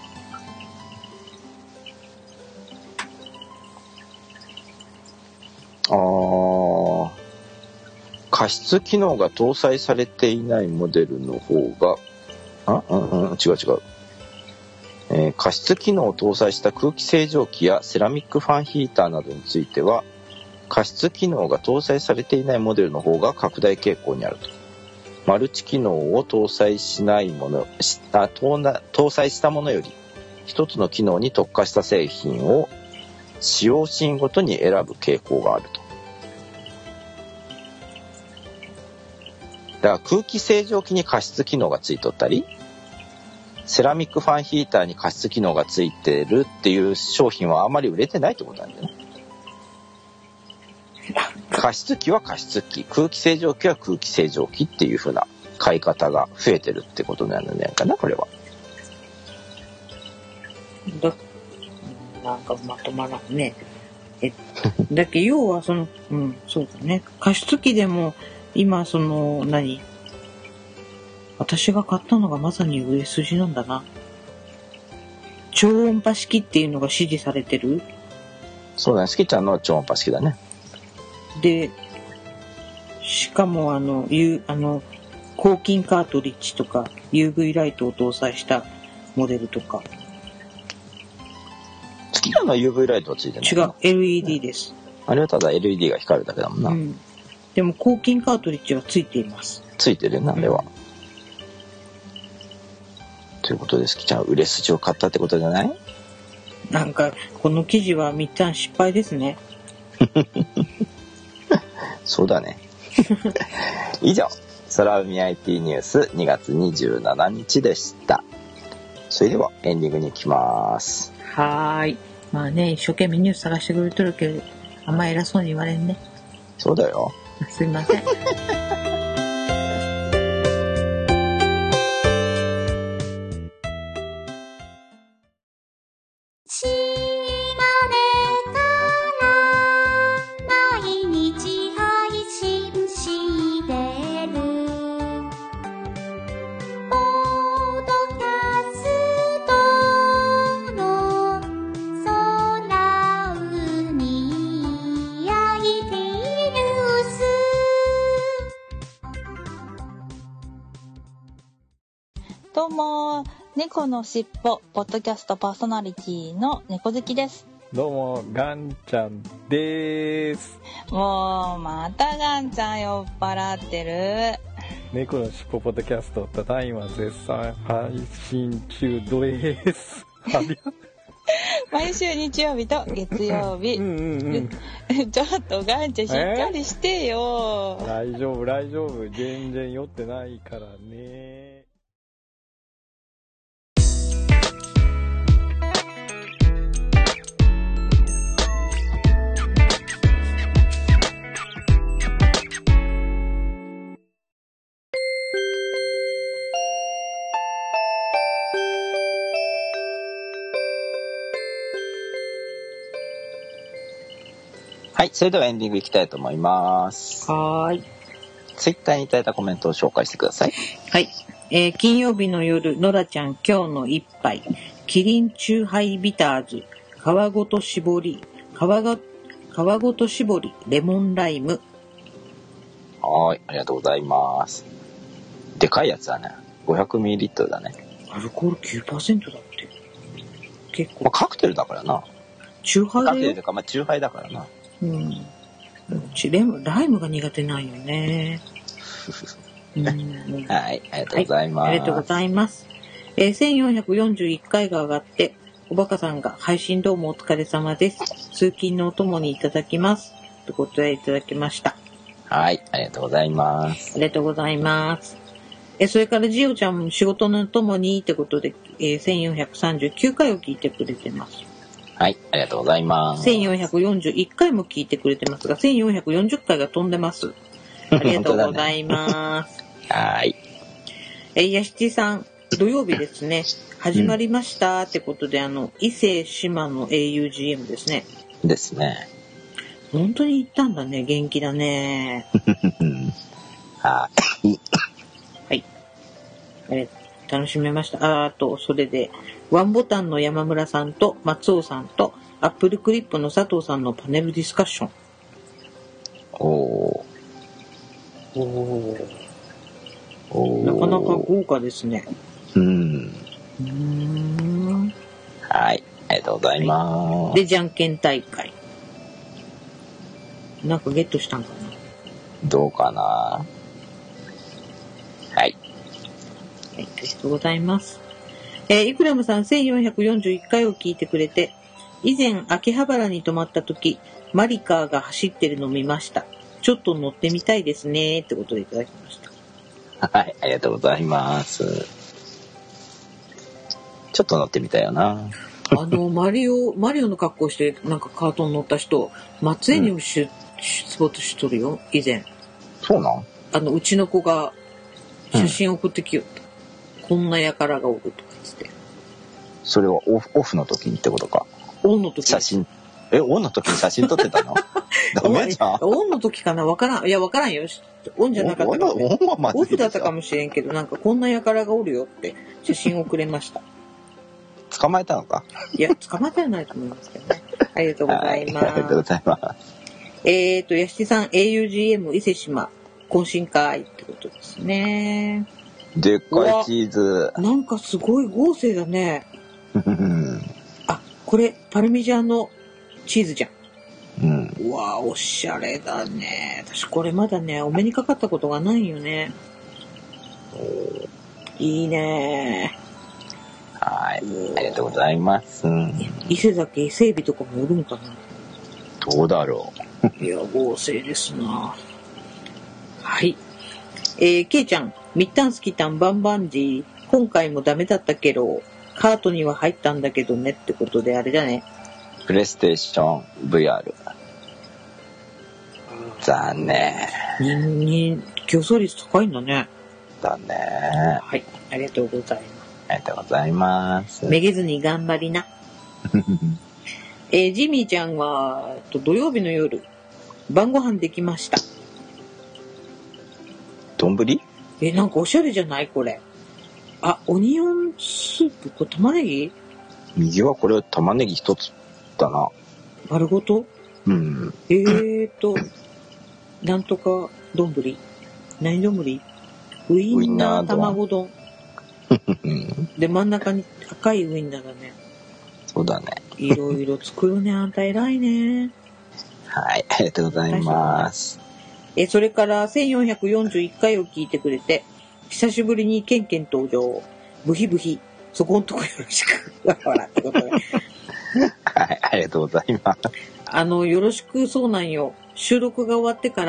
加湿機能が搭載されていないモデルの方が、違う。加湿機能を搭載した空気清浄機やセラミックファンヒーターなどについては、加湿機能が搭載されていないモデルの方が拡大傾向にあると。マルチ機能を搭載しないもの、搭載したものより一つの機能に特化した製品を使用シーンごとに選ぶ傾向があると。だから空気清浄機に加湿機能がついとったり、セラミックファンヒーターに加湿機能がついてるっていう商品はあまり売れてないってことなんだよね。加湿器は加湿器、空気清浄機は空気清浄機っていう風な買い方が増えてるってことなんじゃないかな、これは。 なんかまとまらんね。だけど要はそうだね。加湿器でも今私が買ったのがまさに売れ筋なんだな。超音波式っていうのが支持されてる。 そうだね、スキちゃんの超音波式だね。 で、しかも抗菌カートリッジとか UV ライトを搭載したモデルとか。 スキちゃんの UV ライトはついてない？ 違う、LED です。 あれはただ LED が光るだけだもんな。 でも抗菌カートリッジはついています。 ついてるよな、あれは。ということで、スキちゃんは売れ筋を買ったってことじゃない？ なんかこの記事はみっちゃん失敗ですね。 そうだね。以上、空海 IT ニュース2月27日でした。それではエンディングに行きます。 はーい。まあね、一生懸命ニュース探してくれとるけど、あんま偉そうに言われんね。 そうだよ。 すいません。 どうも、猫のしっぽポッドキャストパーソナリティの猫好きです。 どうも、ガンちゃんです。 もうまたガンちゃん酔っ払ってる。 猫のしっぽポッドキャスト、ただいま絶賛配信中です。 毎週日曜日と月曜日。ちょっとガンちゃんしっかりしてよ。 大丈夫。全然酔ってないからね。 はい、それではエンディングいきたいと思います。 はーい。 ツイッターにいただいたコメントを紹介してください。 はい。金曜日の夜、のらちゃん今日の一杯、キリンチューハイビターズ、皮ごと絞り、レモンライム。 はい、ありがとうございます。でかいやつだね。500ml だね。 アルコール 9% だって。結構。 まあ、カクテルだからな。 チューハイだよ。 カクテルとか、まあ、チューハイだからな。 ライムが苦手なんよね。 はい、ありがとうございます。 はい、ありがとうございます。1441回が上がって、おバカさんが配信どうもお疲れ様です。通勤のお供にいただきます。ということでいただきました。 はい、ありがとうございます。 ありがとうございます。それからジオちゃんも仕事のともにってことで、1439回を聞いてくれてます。 はい、ありがとうございます。 1441回も聞いてくれてますが、1440回が飛んでます。 ありがとうございます。 はい。 やしちさん、土曜日ですね。始まりましたってことで、伊勢志摩の augm ですね。 ですね。 本当に行ったんだね。元気だね。 はい。 はい。楽しめました。あと、それで、ワンボタンの山村さんと松尾さんと、アップルクリップの佐藤さんのパネルディスカッション。 おー。 なかなか豪華ですね。 はい。ありがとうございます。 で、じゃんけん大会。なんかゲットしたんかな。 どうかな。はい。 はい、ありがとうございます。イクラムさん1441回を聞いてくれて、以前秋葉原に泊まった時、マリカーが走ってるのを見ました。ちょっと乗ってみたいですねってことでいただきました。 はい、ありがとうございます。ちょっと乗ってみたいよな。 マリオの格好してなんかカートに乗った人、松江にもスポットしとるよ、以前。 そうなん？ うちの子が写真送ってきよった。こんな輩がおるとかつって。 それはオフの時にってことか。 オンの時。 写真。オンの時に写真撮ってたの？ダメじゃん。 オンの時かな？わからん。いや、わからんよ。オンじゃなかったかも。オフだったかもしれんけど、なんかこんな輩がおるよって写真をくれました。 捕まえたのか？ いや、捕まえてはないと思いますけどね。ありがとうございます。 ありがとうございます。 やしきさん、augm 伊勢志摩懇親会ってことですね。 でっかいチーズ。 なんかすごい豪勢だね。あ、これパルミジャーノチーズじゃん。うわ、おしゃれだね。私これまだね、お目にかかったことがないよね。いいね。 はい、ありがとうございます。 伊勢崎伊勢海老とかも売るのかな。 どうだろう。いや、豪勢ですな。はい。ケイちゃん、ミッタンスキタンバンバンジー、今回もダメだったけど、カートには入ったんだけどねってことであれだね。 プレイステーション VR。残念。 競争率高いんだね。 だね。 はい、ありがとうございます。 ありがとうございます。 めげずに頑張りな。ジミーちゃんは土曜日の夜晩ご飯できました。 丼？ なんかおしゃれじゃないこれ。あ、オニオンスープ、これ玉ねぎ？ 右はこれ玉ねぎ一つだな。 丸ごと？なんとか丼？何丼？ウインナー卵丼。で真ん中に赤いウインナーだね。 そうだね。 いろいろ作るね。あんた偉いね。 はい、ありがとうございます。 それから1441回を聞いてくれて、久しぶりにケンケン登場。ブヒブヒ。そこんとこよろしく。ほらってことで。はい、 ありがとうございます。 よろしくそうなんよ。収録が終わってから、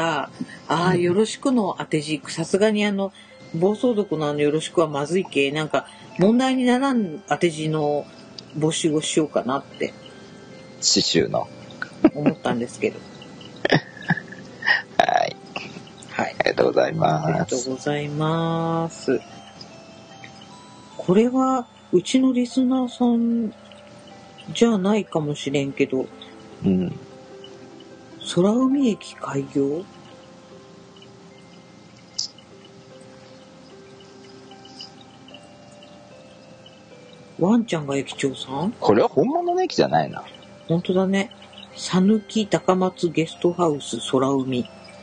よろしくの当て字、さすがに暴走族のよろしくはまずいけ、なんか問題にならん当て字の募集をしようかなって刺繍の思ったんですけどはい、ありがとうございます。 ありがとうございます。これはうちのリスナーさんじゃないかもしれんけど、空海駅開業？ワンちゃんが駅長さん？ これは本物の駅じゃないな。 本当だね。さぬき高松ゲストハウス空海。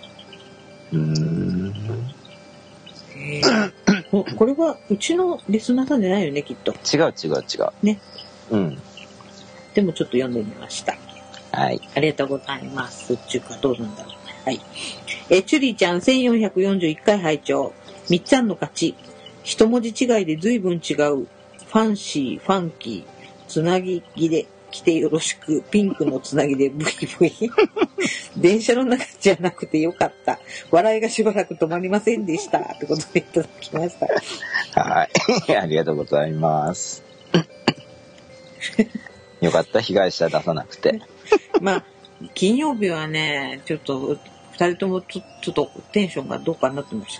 これはうちのリスナーさんじゃないよね、きっと。 違う。 ね。でもちょっと読んでみました。 はい。 ありがとうございます。っていうかどうなんだろう。はい。チュリーちゃん1441回拝聴。みっちゃんの勝ち。一文字違いで随分違う。ファンシー、ファンキー、つなぎ着で来てよろしく、ピンクのつなぎでブイブイ。電車の中じゃなくてよかった。笑いがしばらく止まりませんでした。ってことでいただきました。 はい。ありがとうございます。よかった、被害者出さなくて。 まあ、金曜日はね、ちょっと二人ともちょっとテンションがどうかになってました。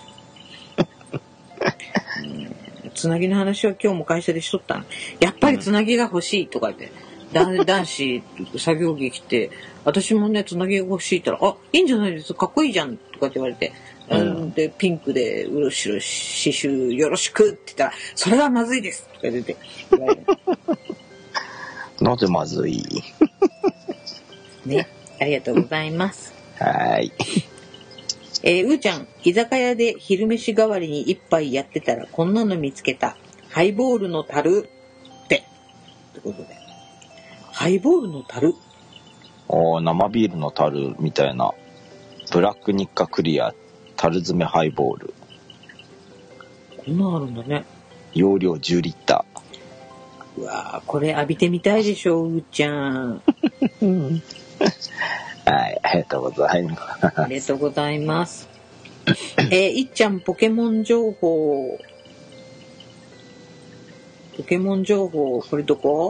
つなぎの話は今日も会社でしとったの。やっぱりつなぎが欲しいとか言って、男子作業着着て、私もね、つなぎが欲しいって言ったら、あ、いいんじゃないですか、かっこいいじゃんとかって言われて、で、ピンクでうろしろ刺繍よろしくって言ったら、それはまずいですとか言って。 なぜまずいね、ありがとうございます。 はい。 うーちゃん、居酒屋で昼飯代わりに一杯やってたらこんなの見つけた。ハイボールの樽って。ということで。ハイボールの樽？ 生ビールの樽みたいな。ブラックニッカクリア、樽詰めハイボール。 こんなんあるんだね。 容量10リッター。うわー、これ浴びてみたいでしょ、うーちゃん。 はい、ありがとうございます。 ありがとうございます。いっちゃん、ポケモン情報。ポケモン情報、これどこ？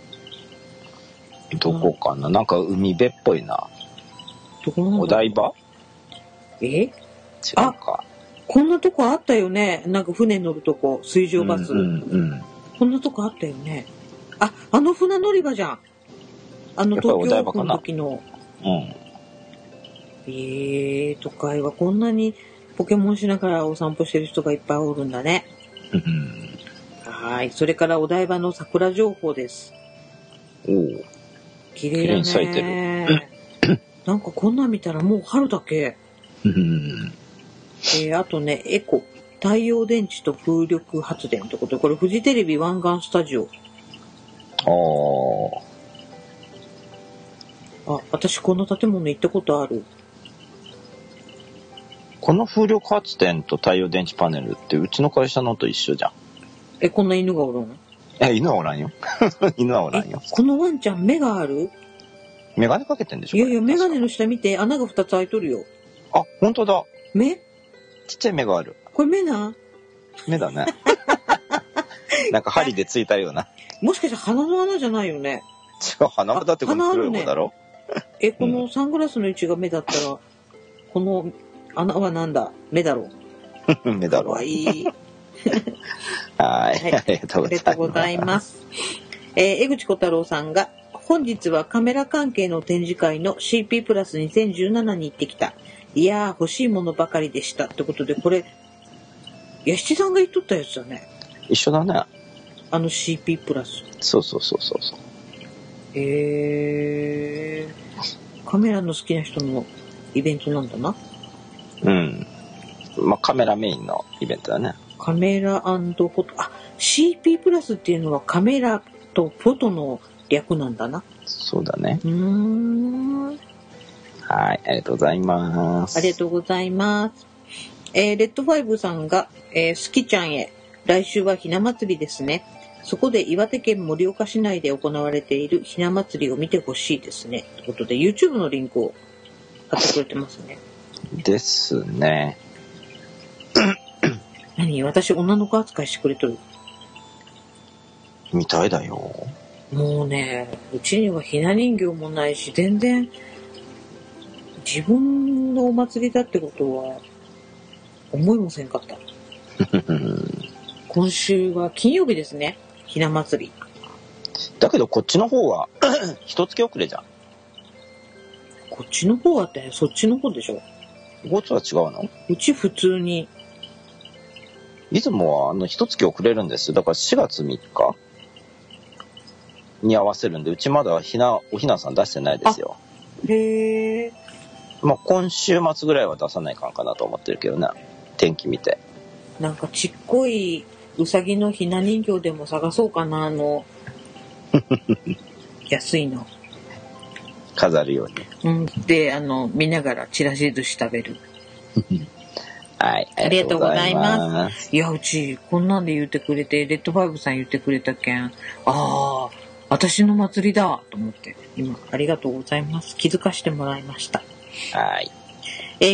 どこかな、なんか海辺っぽいな。 どこなんだ？ お台場？ 違うか。 こんなとこあったよね。なんか船乗るとこ、水上バス。こんなとこあったよね。あの船乗り場じゃん。東京オープンの時の。都会はこんなにポケモンしながらお散歩してる人がいっぱいおるんだね。はい。それからお台場の桜情報です。綺麗だね。咲いてる。なんかこんなん見たらもう春だけ。あとね、エコ。太陽電池と風力発電ってことで、これフジテレビ湾岸スタジオ。私この建物行ったことある。 この風力発電と太陽電池パネルってうちの会社のと一緒じゃん。 こんな犬がおるの？ 犬はおらんよ。犬はおらんよ。 このワンちゃん目がある？ メガネかけてんでしょ？ いや、メガネの下見て、穴が2つ開いとるよ。 あ、本当だ。 目？ ちっちゃい目がある。 これ目な？ 目だね。なんか針でついたような。 もしかして鼻の穴じゃないよね？ 違う、鼻だってこの黒い方だろ。 このサングラスの位置が目だったら、この穴はなんだ？目だろう。 目だろう。 かわいい。 はい、ありがとうございます。 江口小太郎さんが、本日はカメラ関係の展示会の CP プラス2017に行ってきた。いやー、欲しいものばかりでした。ってことで、これ、八七さんが言っとったやつだね。 一緒だね。 CP プラス。 そう。 カメラの好きな人のイベントなんだな。 カメラメインのイベントだね。 カメラ&フォト。CP プラスっていうのはカメラとフォトの略なんだな。 そうだね。 はい、 ありがとうございます。 ありがとうございます。レッドファイブさんが、スキちゃんへ、来週はひな祭りですね。そこで岩手県盛岡市内で行われているひな祭りを見てほしいですね。ということで YouTube のリンクを貼ってくれてますね。 ですね。 何？私女の子扱いしてくれとる？ みたいだよ。 もうね、うちにはひな人形もないし、全然自分のお祭りだってことは思いもせんかった。今週は金曜日ですね、ひな祭り。 だけどこっちの方は一月遅れじゃん。 こっちの方はってそっちの方でしょ。 こっちは違うの？ うち普通に。 いつもは一月遅れるんですよ。だから4月3日に合わせるんで、うちまだおひなさん出してないですよ。 へえ。 今週末ぐらいは出さないかんかなと思ってるけどね。天気見て。 なんかちっこいうさぎのひな人形でも探そうかな、安いの。 飾るように。 で、見ながらちらし寿司食べる。 はい。 ありがとうございます。いや、うち、こんなんで言ってくれて、レッドファイブさん言ってくれたけん、私の祭りだと思って、今、ありがとうございます。気づかしてもらいました。 はい。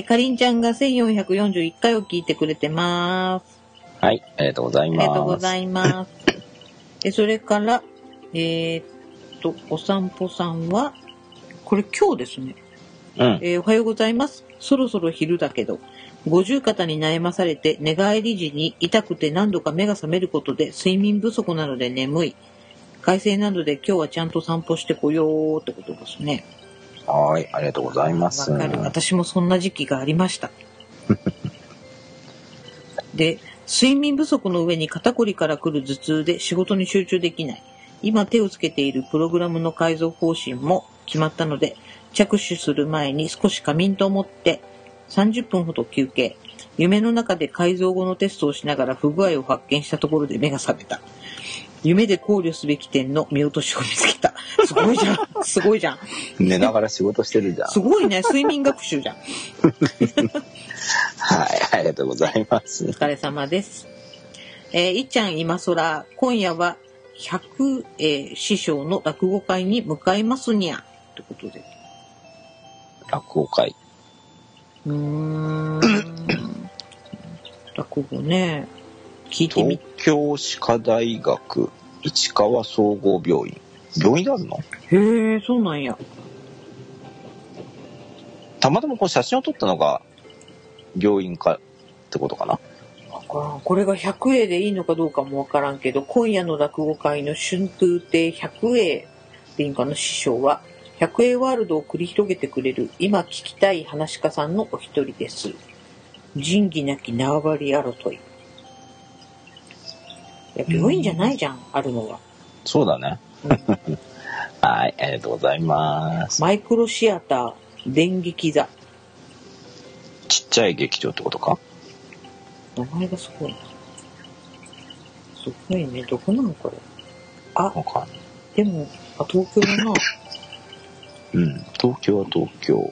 かりんちゃんが1441回を聞いてくれてます。 はい、ありがとうございます。 ありがとうございます。それから、お散歩さんは、これ今日ですね。 おはようございます。そろそろ昼だけど、五十肩に悩まされて寝返り時に痛くて何度か目が覚めることで睡眠不足なので眠い。快晴なので今日はちゃんと散歩してこようってことですね。 はい、ありがとうございます。 わかる。私もそんな時期がありました。で、睡眠不足の上に肩こりから来る頭痛で仕事に集中できない。今手をつけているプログラムの改造方針も決まったので、着手する前に少し仮眠と思って30分ほど休憩。夢の中で改造後のテストをしながら不具合を発見したところで目が覚めた。夢で考慮すべき点の見落としを見つけた。すごいじゃん。すごいじゃん。 寝ながら仕事してるじゃん。 すごいね。睡眠学習じゃん。 はい、ありがとうございます。 お疲れ様です。いっちゃん今空、今夜は100、師匠の落語会に向かいますにゃ。ってことで。 落語会。 落語ね。聞いてみ。 東京歯科大学市川総合病院。病院があるの？ へえ、そうなんや。 たまたまこう写真を撮ったのが病院かってことかな。 これが100栄でいいのかどうかもわからんけど、今夜の落語会の春風亭100栄でいいんかな、師匠は100栄ワールドを繰り広げてくれる今聞きたい話し家さんのお一人です。仁義なき縄張り争い。いや、病院じゃないじゃん、あるのは。 そうだね。はい、ありがとうございます。 マイクロシアター、電撃座。 ちっちゃい劇場ってことか？ 名前がすごいな。すごいね。どこなのこれ。あ、でも、東京だな。 うん、東京は東京。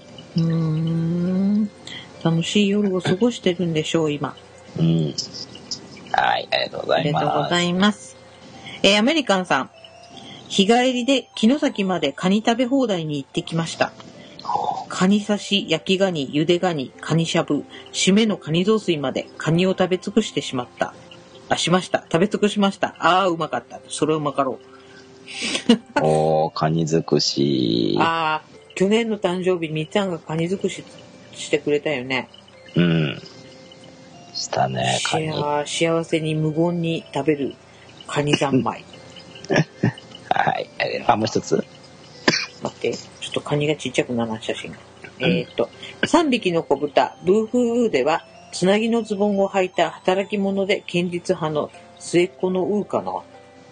楽しい夜を過ごしてるんでしょう、今。 うん。はい、ありがとうございます。 ありがとうございます。アメリカンさん。日帰りで城崎までカニ食べ放題に行ってきました。カニ刺し、焼きガニ、ゆでガニ、カニしゃぶ、締めのカニ雑炊までカニを食べ尽くしてしまった。しました。食べ尽くしました。うまかった。それはうまかろう。カニ尽くし。 去年の誕生日、みっちゃんがカニ尽くししてくれたよね。 うん。したね、カニ。 幸せに無言に食べるカニ三昧。 はい。もう一つ。 待って、ちょっとカニがちっちゃくなる写真が。3匹の子豚、ブーフーでは、つなぎのズボンを履いた働き者で堅実派の末っ子のウーかな。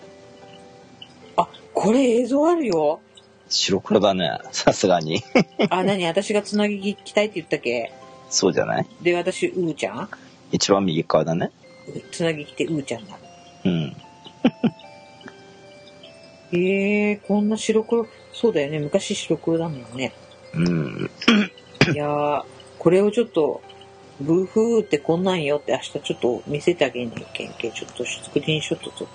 これ映像あるよ。 白黒だね、さすがに。 何？私がつなぎ着たいって言ったっけ？ そうじゃない？ で、私、ウーちゃん？ 一番右側だね。 つなぎ着てウーちゃんだ。 うん。 こんな白黒、そうだよね。昔白黒だもんね。 うん。 いやー、これをちょっと、ブーフーってこんなんよって明日ちょっと見せてあげんねんけんけ。ちょっとスクリーンショット撮った。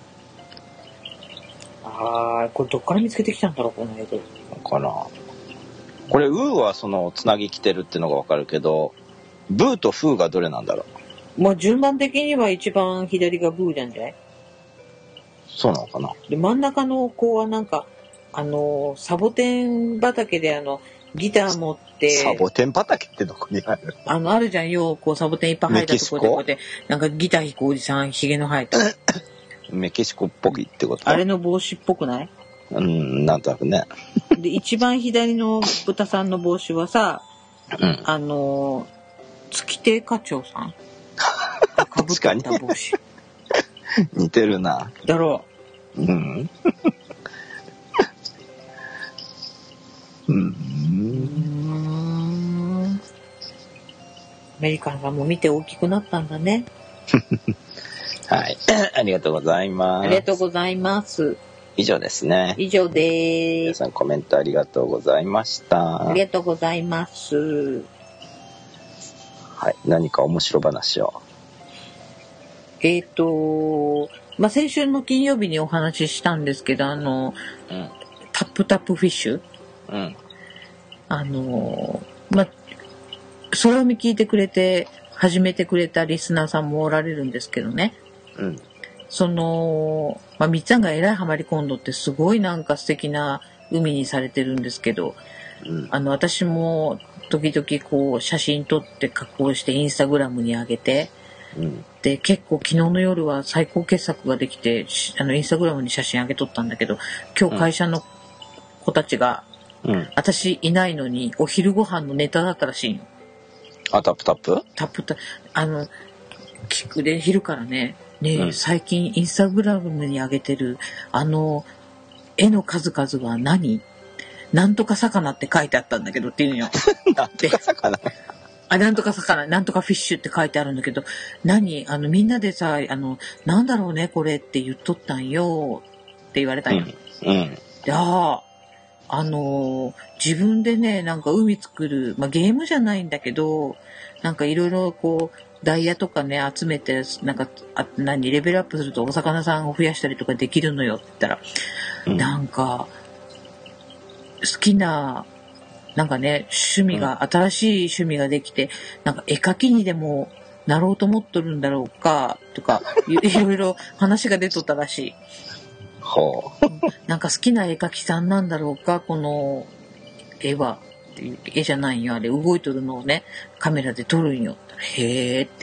これどっから見つけてきたんだろう、この映像。 かな。これ、ウーはその、つなぎ着てるってのがわかるけど、ブーとフーがどれなんだろう。順番的には一番左がブーなんじゃない？ そうなのかな。 で、真ん中の子はなんか、サボテン畑でギター持って。 サボテン畑ってどこにある？ あるじゃんよ、サボテンいっぱい生えたとこで、こうやって、なんかギター弾くおじさん、ヒゲの生えた。 メキシコっぽいってこと？ あれの帽子っぽくない？ なんとなくね。 で、一番左の豚さんの帽子はさ、月亭課長さんかぶった帽子。 似てるな。 だろう。うん。 アメリカンさんも見て大きくなったんだね。 はい。ありがとうございます。 ありがとうございます。 以上ですね。 以上です。 皆さんコメントありがとうございました。 ありがとうございます。 はい。何か面白話を。 先週の金曜日にお話ししたんですけど、タップタップフィッシュ。それを聞いてくれて、始めてくれたリスナーさんもおられるんですけどね。みっちゃんがえらいハマり込んどってすごいなんか素敵な海にされてるんですけど、 私も時々こう写真撮って加工してインスタグラムに上げて、で結構昨日の夜は最高傑作ができてインスタグラムに写真上げとったんだけど、今日会社の子たちが、私いないのにお昼ご飯のネタだったらしいよ。 タップタップで昼からね、最近インスタグラムに上げてる絵の数々は何？なんとか魚って書いてあったんだけどっていうのよ。 なんとか魚なんとか魚、なんとかフィッシュって書いてあるんだけど、みんなでさ、なんだろうね、これって言っとったんよって言われたんよ。で、自分でね、なんか海作る、ゲームじゃないんだけど、なんかいろいろこう、ダイヤとかね、集めて、なんか、レベルアップするとお魚さんを増やしたりとかできるのよって言ったら、なんか、好きな、なんかね、新しい趣味ができて、なんか絵描きにでもなろうと思っとるんだろうか、とか、いろいろ話が出とったらしい。なんか好きな絵描きさんなんだろうか、この絵は。絵じゃないよ、あれ動いとるのをね、カメラで撮るんよ。へーって。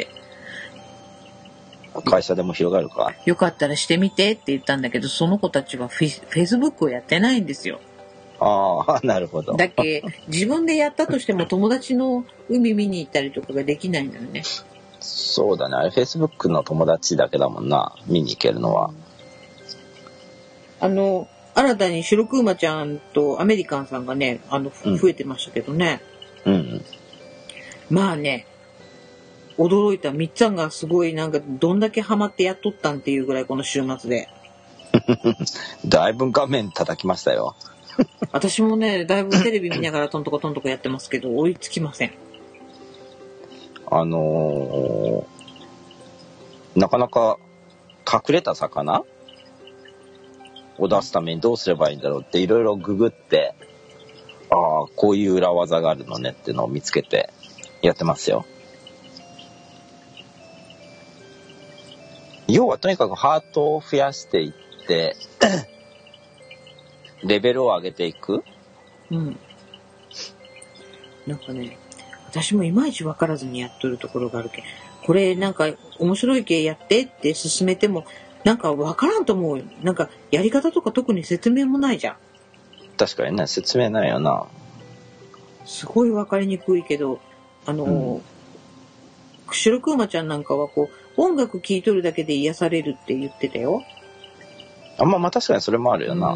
会社でも広がるか。 よかったらしてみてって言ったんだけど、その子たちはフェイスブックをやってないんですよ。 なるほど。 だけ自分でやったとしても友達の海見に行ったりとかができないんだよね。 そうだね。あれフェイスブックの友達だけだもんな、見に行けるのは。 新たに白クウマちゃんとアメリカンさんがね、増えてましたけどね。まあね、驚いた。みっちゃんがすごいなんかどんだけハマってやっとったんっていうぐらいこの週末で。 だいぶ画面叩きましたよ。 私もね、だいぶテレビ見ながらトントコやってますけど、追いつきません。 なかなか隠れた魚を出すためにどうすればいいんだろうっていろいろググって、こういう裏技があるのねっていうのを見つけてやってますよ。要はとにかくハートを増やしていってレベルを上げていく。 なんかね、私もいまいち分からずにやっとるところがあるけん、これなんか面白い系やってって勧めてもなんか分からんと思うよ。なんかやり方とか特に説明もないじゃん。 確かにね、説明ないよな。 すごい分かりにくいけど、白クウマちゃんなんかはこう音楽聴いとるだけで癒されるって言ってたよ。 まあ確かにそれもあるよな。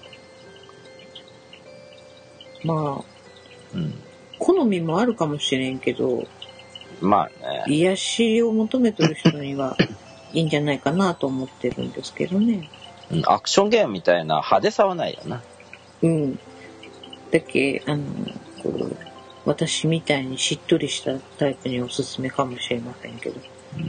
好みもあるかもしれんけど、 まあね、 癒しを求めてる人にはいいんじゃないかなと思ってるんですけどね。 アクションゲームみたいな派手さはないよな。 だけ私みたいにしっとりしたタイプにおすすめかもしれませんけど。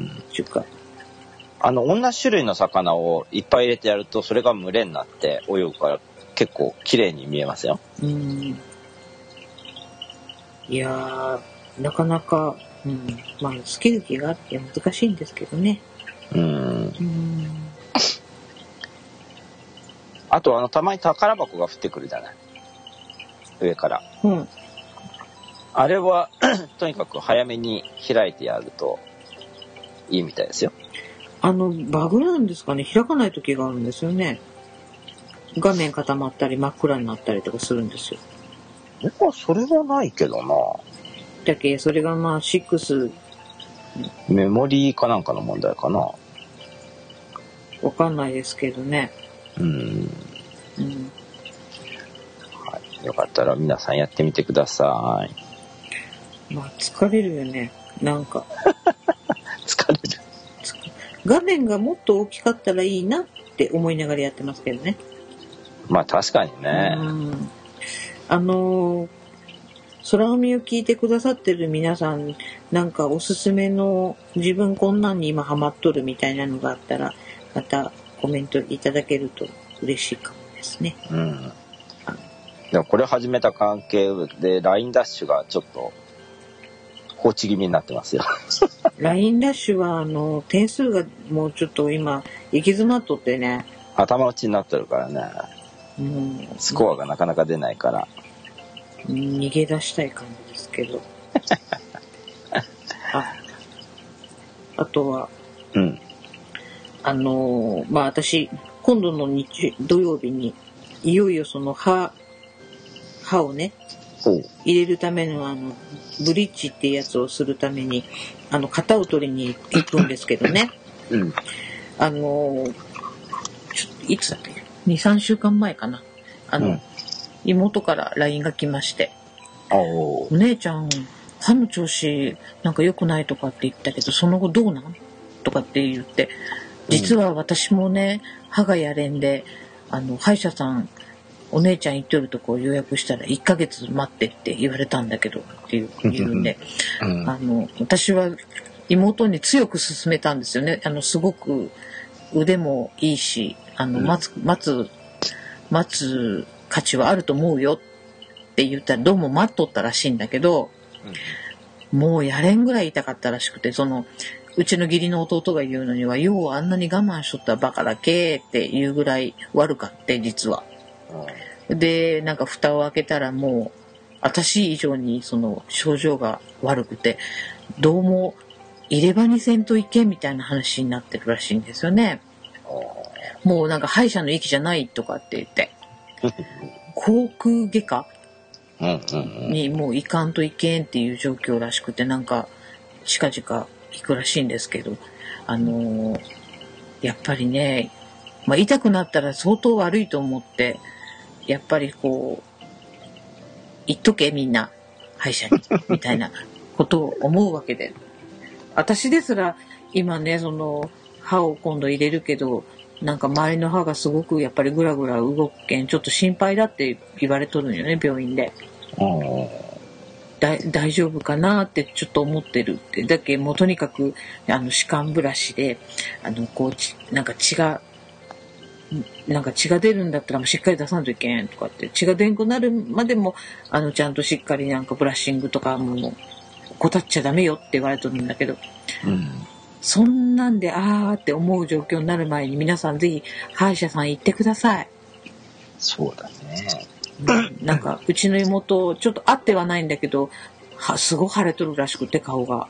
同じ種類の魚をいっぱい入れてやるとそれが群れになって泳ぐから結構綺麗に見えますよ。 いやー、なかなか、スキル気があって難しいんですけどね。 あとたまに宝箱が降ってくるじゃない、上から。あれはとにかく早めに開いてやるといいみたいですよ。 バグなんですかね、開かない時があるんですよね。画面固まったり真っ暗になったりとかするんですよ。 僕はそれはないけどな。 だけそれが6 メモリーかなんかの問題かな。 わかんないですけどね。 はい、よかったら皆さんやってみてください。 疲れるよね、なんか。 疲れる。 画面がもっと大きかったらいいなって思いながらやってますけどね。 確かにね。 空海を聞いてくださってる皆さん、なんかおすすめの自分こんなんに今ハマっとるみたいなのがあったら、またコメントいただけると嬉しいかもですね。 でもこれを始めた関係で LINE ダッシュがちょっと放置気味になってますよ。 LINE ダッシュは点数がもうちょっと今行き詰まっとってね。 頭打ちになってるからね。スコアがなかなか出ないから。 逃げ出したい感じですけど。あとは、 うん。 まあ私、今度の土曜日に、いよいよその歯をね、入れるためのブリッジってやつをするために、型を取りに行くんですけどね。 うん。 いつだっけ ?2、3週間前かな。妹から LINE が来まして。お姉ちゃん、歯の調子なんか良くないとかって言ったけど、その後どうなんとかって言って、実は私もね、歯がやれんで、歯医者さん、お姉ちゃん行ってるとこ予約したら1ヶ月待ってって言われたんだけどって言うんで、私は妹に強く勧めたんですよね。すごく腕もいいし、待つ価値はあると思うよって言ったら、どうも待っとったらしいんだけど、もうやれんぐらい痛かったらしくて、うちの義理の弟が言うのには、ようあんなに我慢しとったらバカだけっていうぐらい悪かって、実は。で、なんか蓋を開けたらもう、私以上にその症状が悪くて、どうも入れ歯にせんといけんみたいな話になってるらしいんですよね。もうなんか歯医者の域じゃないとかって言って。口腔外科にもう行かんといけんっていう状況らしくて、なんか近々行くらしいんですけど、やっぱりね、まあ、痛くなったら相当悪いと思って、やっぱりこう言っとけみんな歯医者にみたいなことを思うわけで、私ですら今ね、その歯を今度入れるけど、なんか周りの歯がすごくやっぱりグラグラ動くけん、ちょっと心配だって言われとるんよね、病院で。大丈夫かなってちょっと思ってるって。だけどもうとにかく歯間ブラシでこうなんか血が出るんだったらもうしっかり出さんといけんとかって、血が出んくなるまでもちゃんとしっかりなんかブラッシングとかも怠っちゃダメよって言われてるんだけど、そんなんでって思う状況になる前に、皆さんぜひ歯医者さん行ってください。 そうだね。 なんかうちの妹ちょっと会ってはないんだけど、すごい腫れとるらしくて、顔が。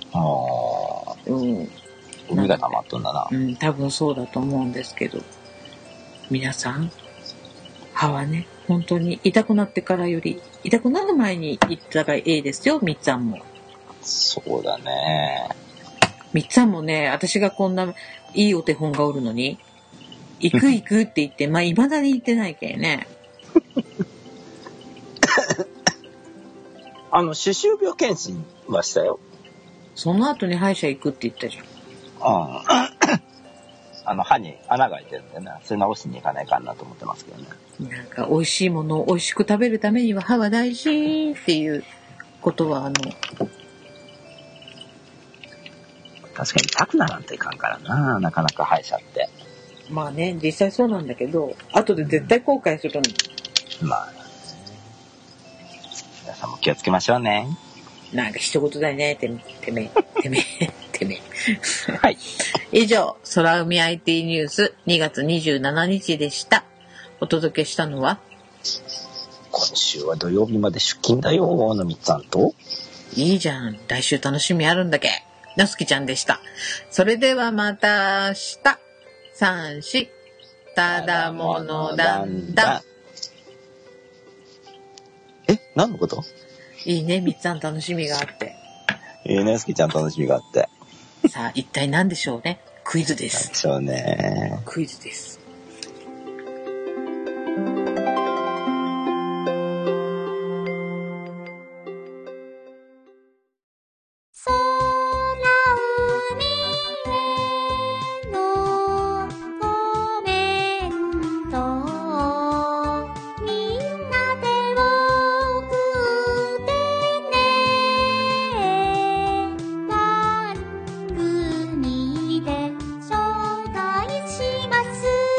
海が溜まっとんだな。 多分そうだと思うんですけど、皆さん歯はね、本当に痛くなってからより痛くなる前に行ったらいいですよ。みっつぁんも。 そうだね。 みっつぁんもね、私がこんないいお手本がおるのに行くって言ってまあ未だに行ってないけんね。 歯周病検診はしたよ。 その後に歯医者行くって言ったじゃん。 歯に穴が開いてるんでね、それ直しに行かないかなと思ってますけどね。 なんか美味しいものを美味しく食べるためには歯は大事っていうことは確かに痛くならんといかんからな、なかなか歯医者って。 まあね、実際そうなんだけど、後で絶対後悔するの。 まあ、皆さんも気をつけましょうね。 なんか一言だよね、てめえ。 はい。 以上、空海 IT ニュース2月27日でした。お届けしたのは、 今週は土曜日まで出勤だよ、のみっつぁんと。 いいじゃん、来週楽しみあるんだけ。なすきちゃんでした。それではまた明日。3、4、ただものだんだん。 何のこと？ いいね、みっつぁん楽しみがあって。 いいね、すきちゃん楽しみがあって。 さあ、一体何でしょうね。クイズです。 そうね。 クイズです。 番組で紹介します。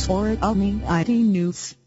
or Omni ID News.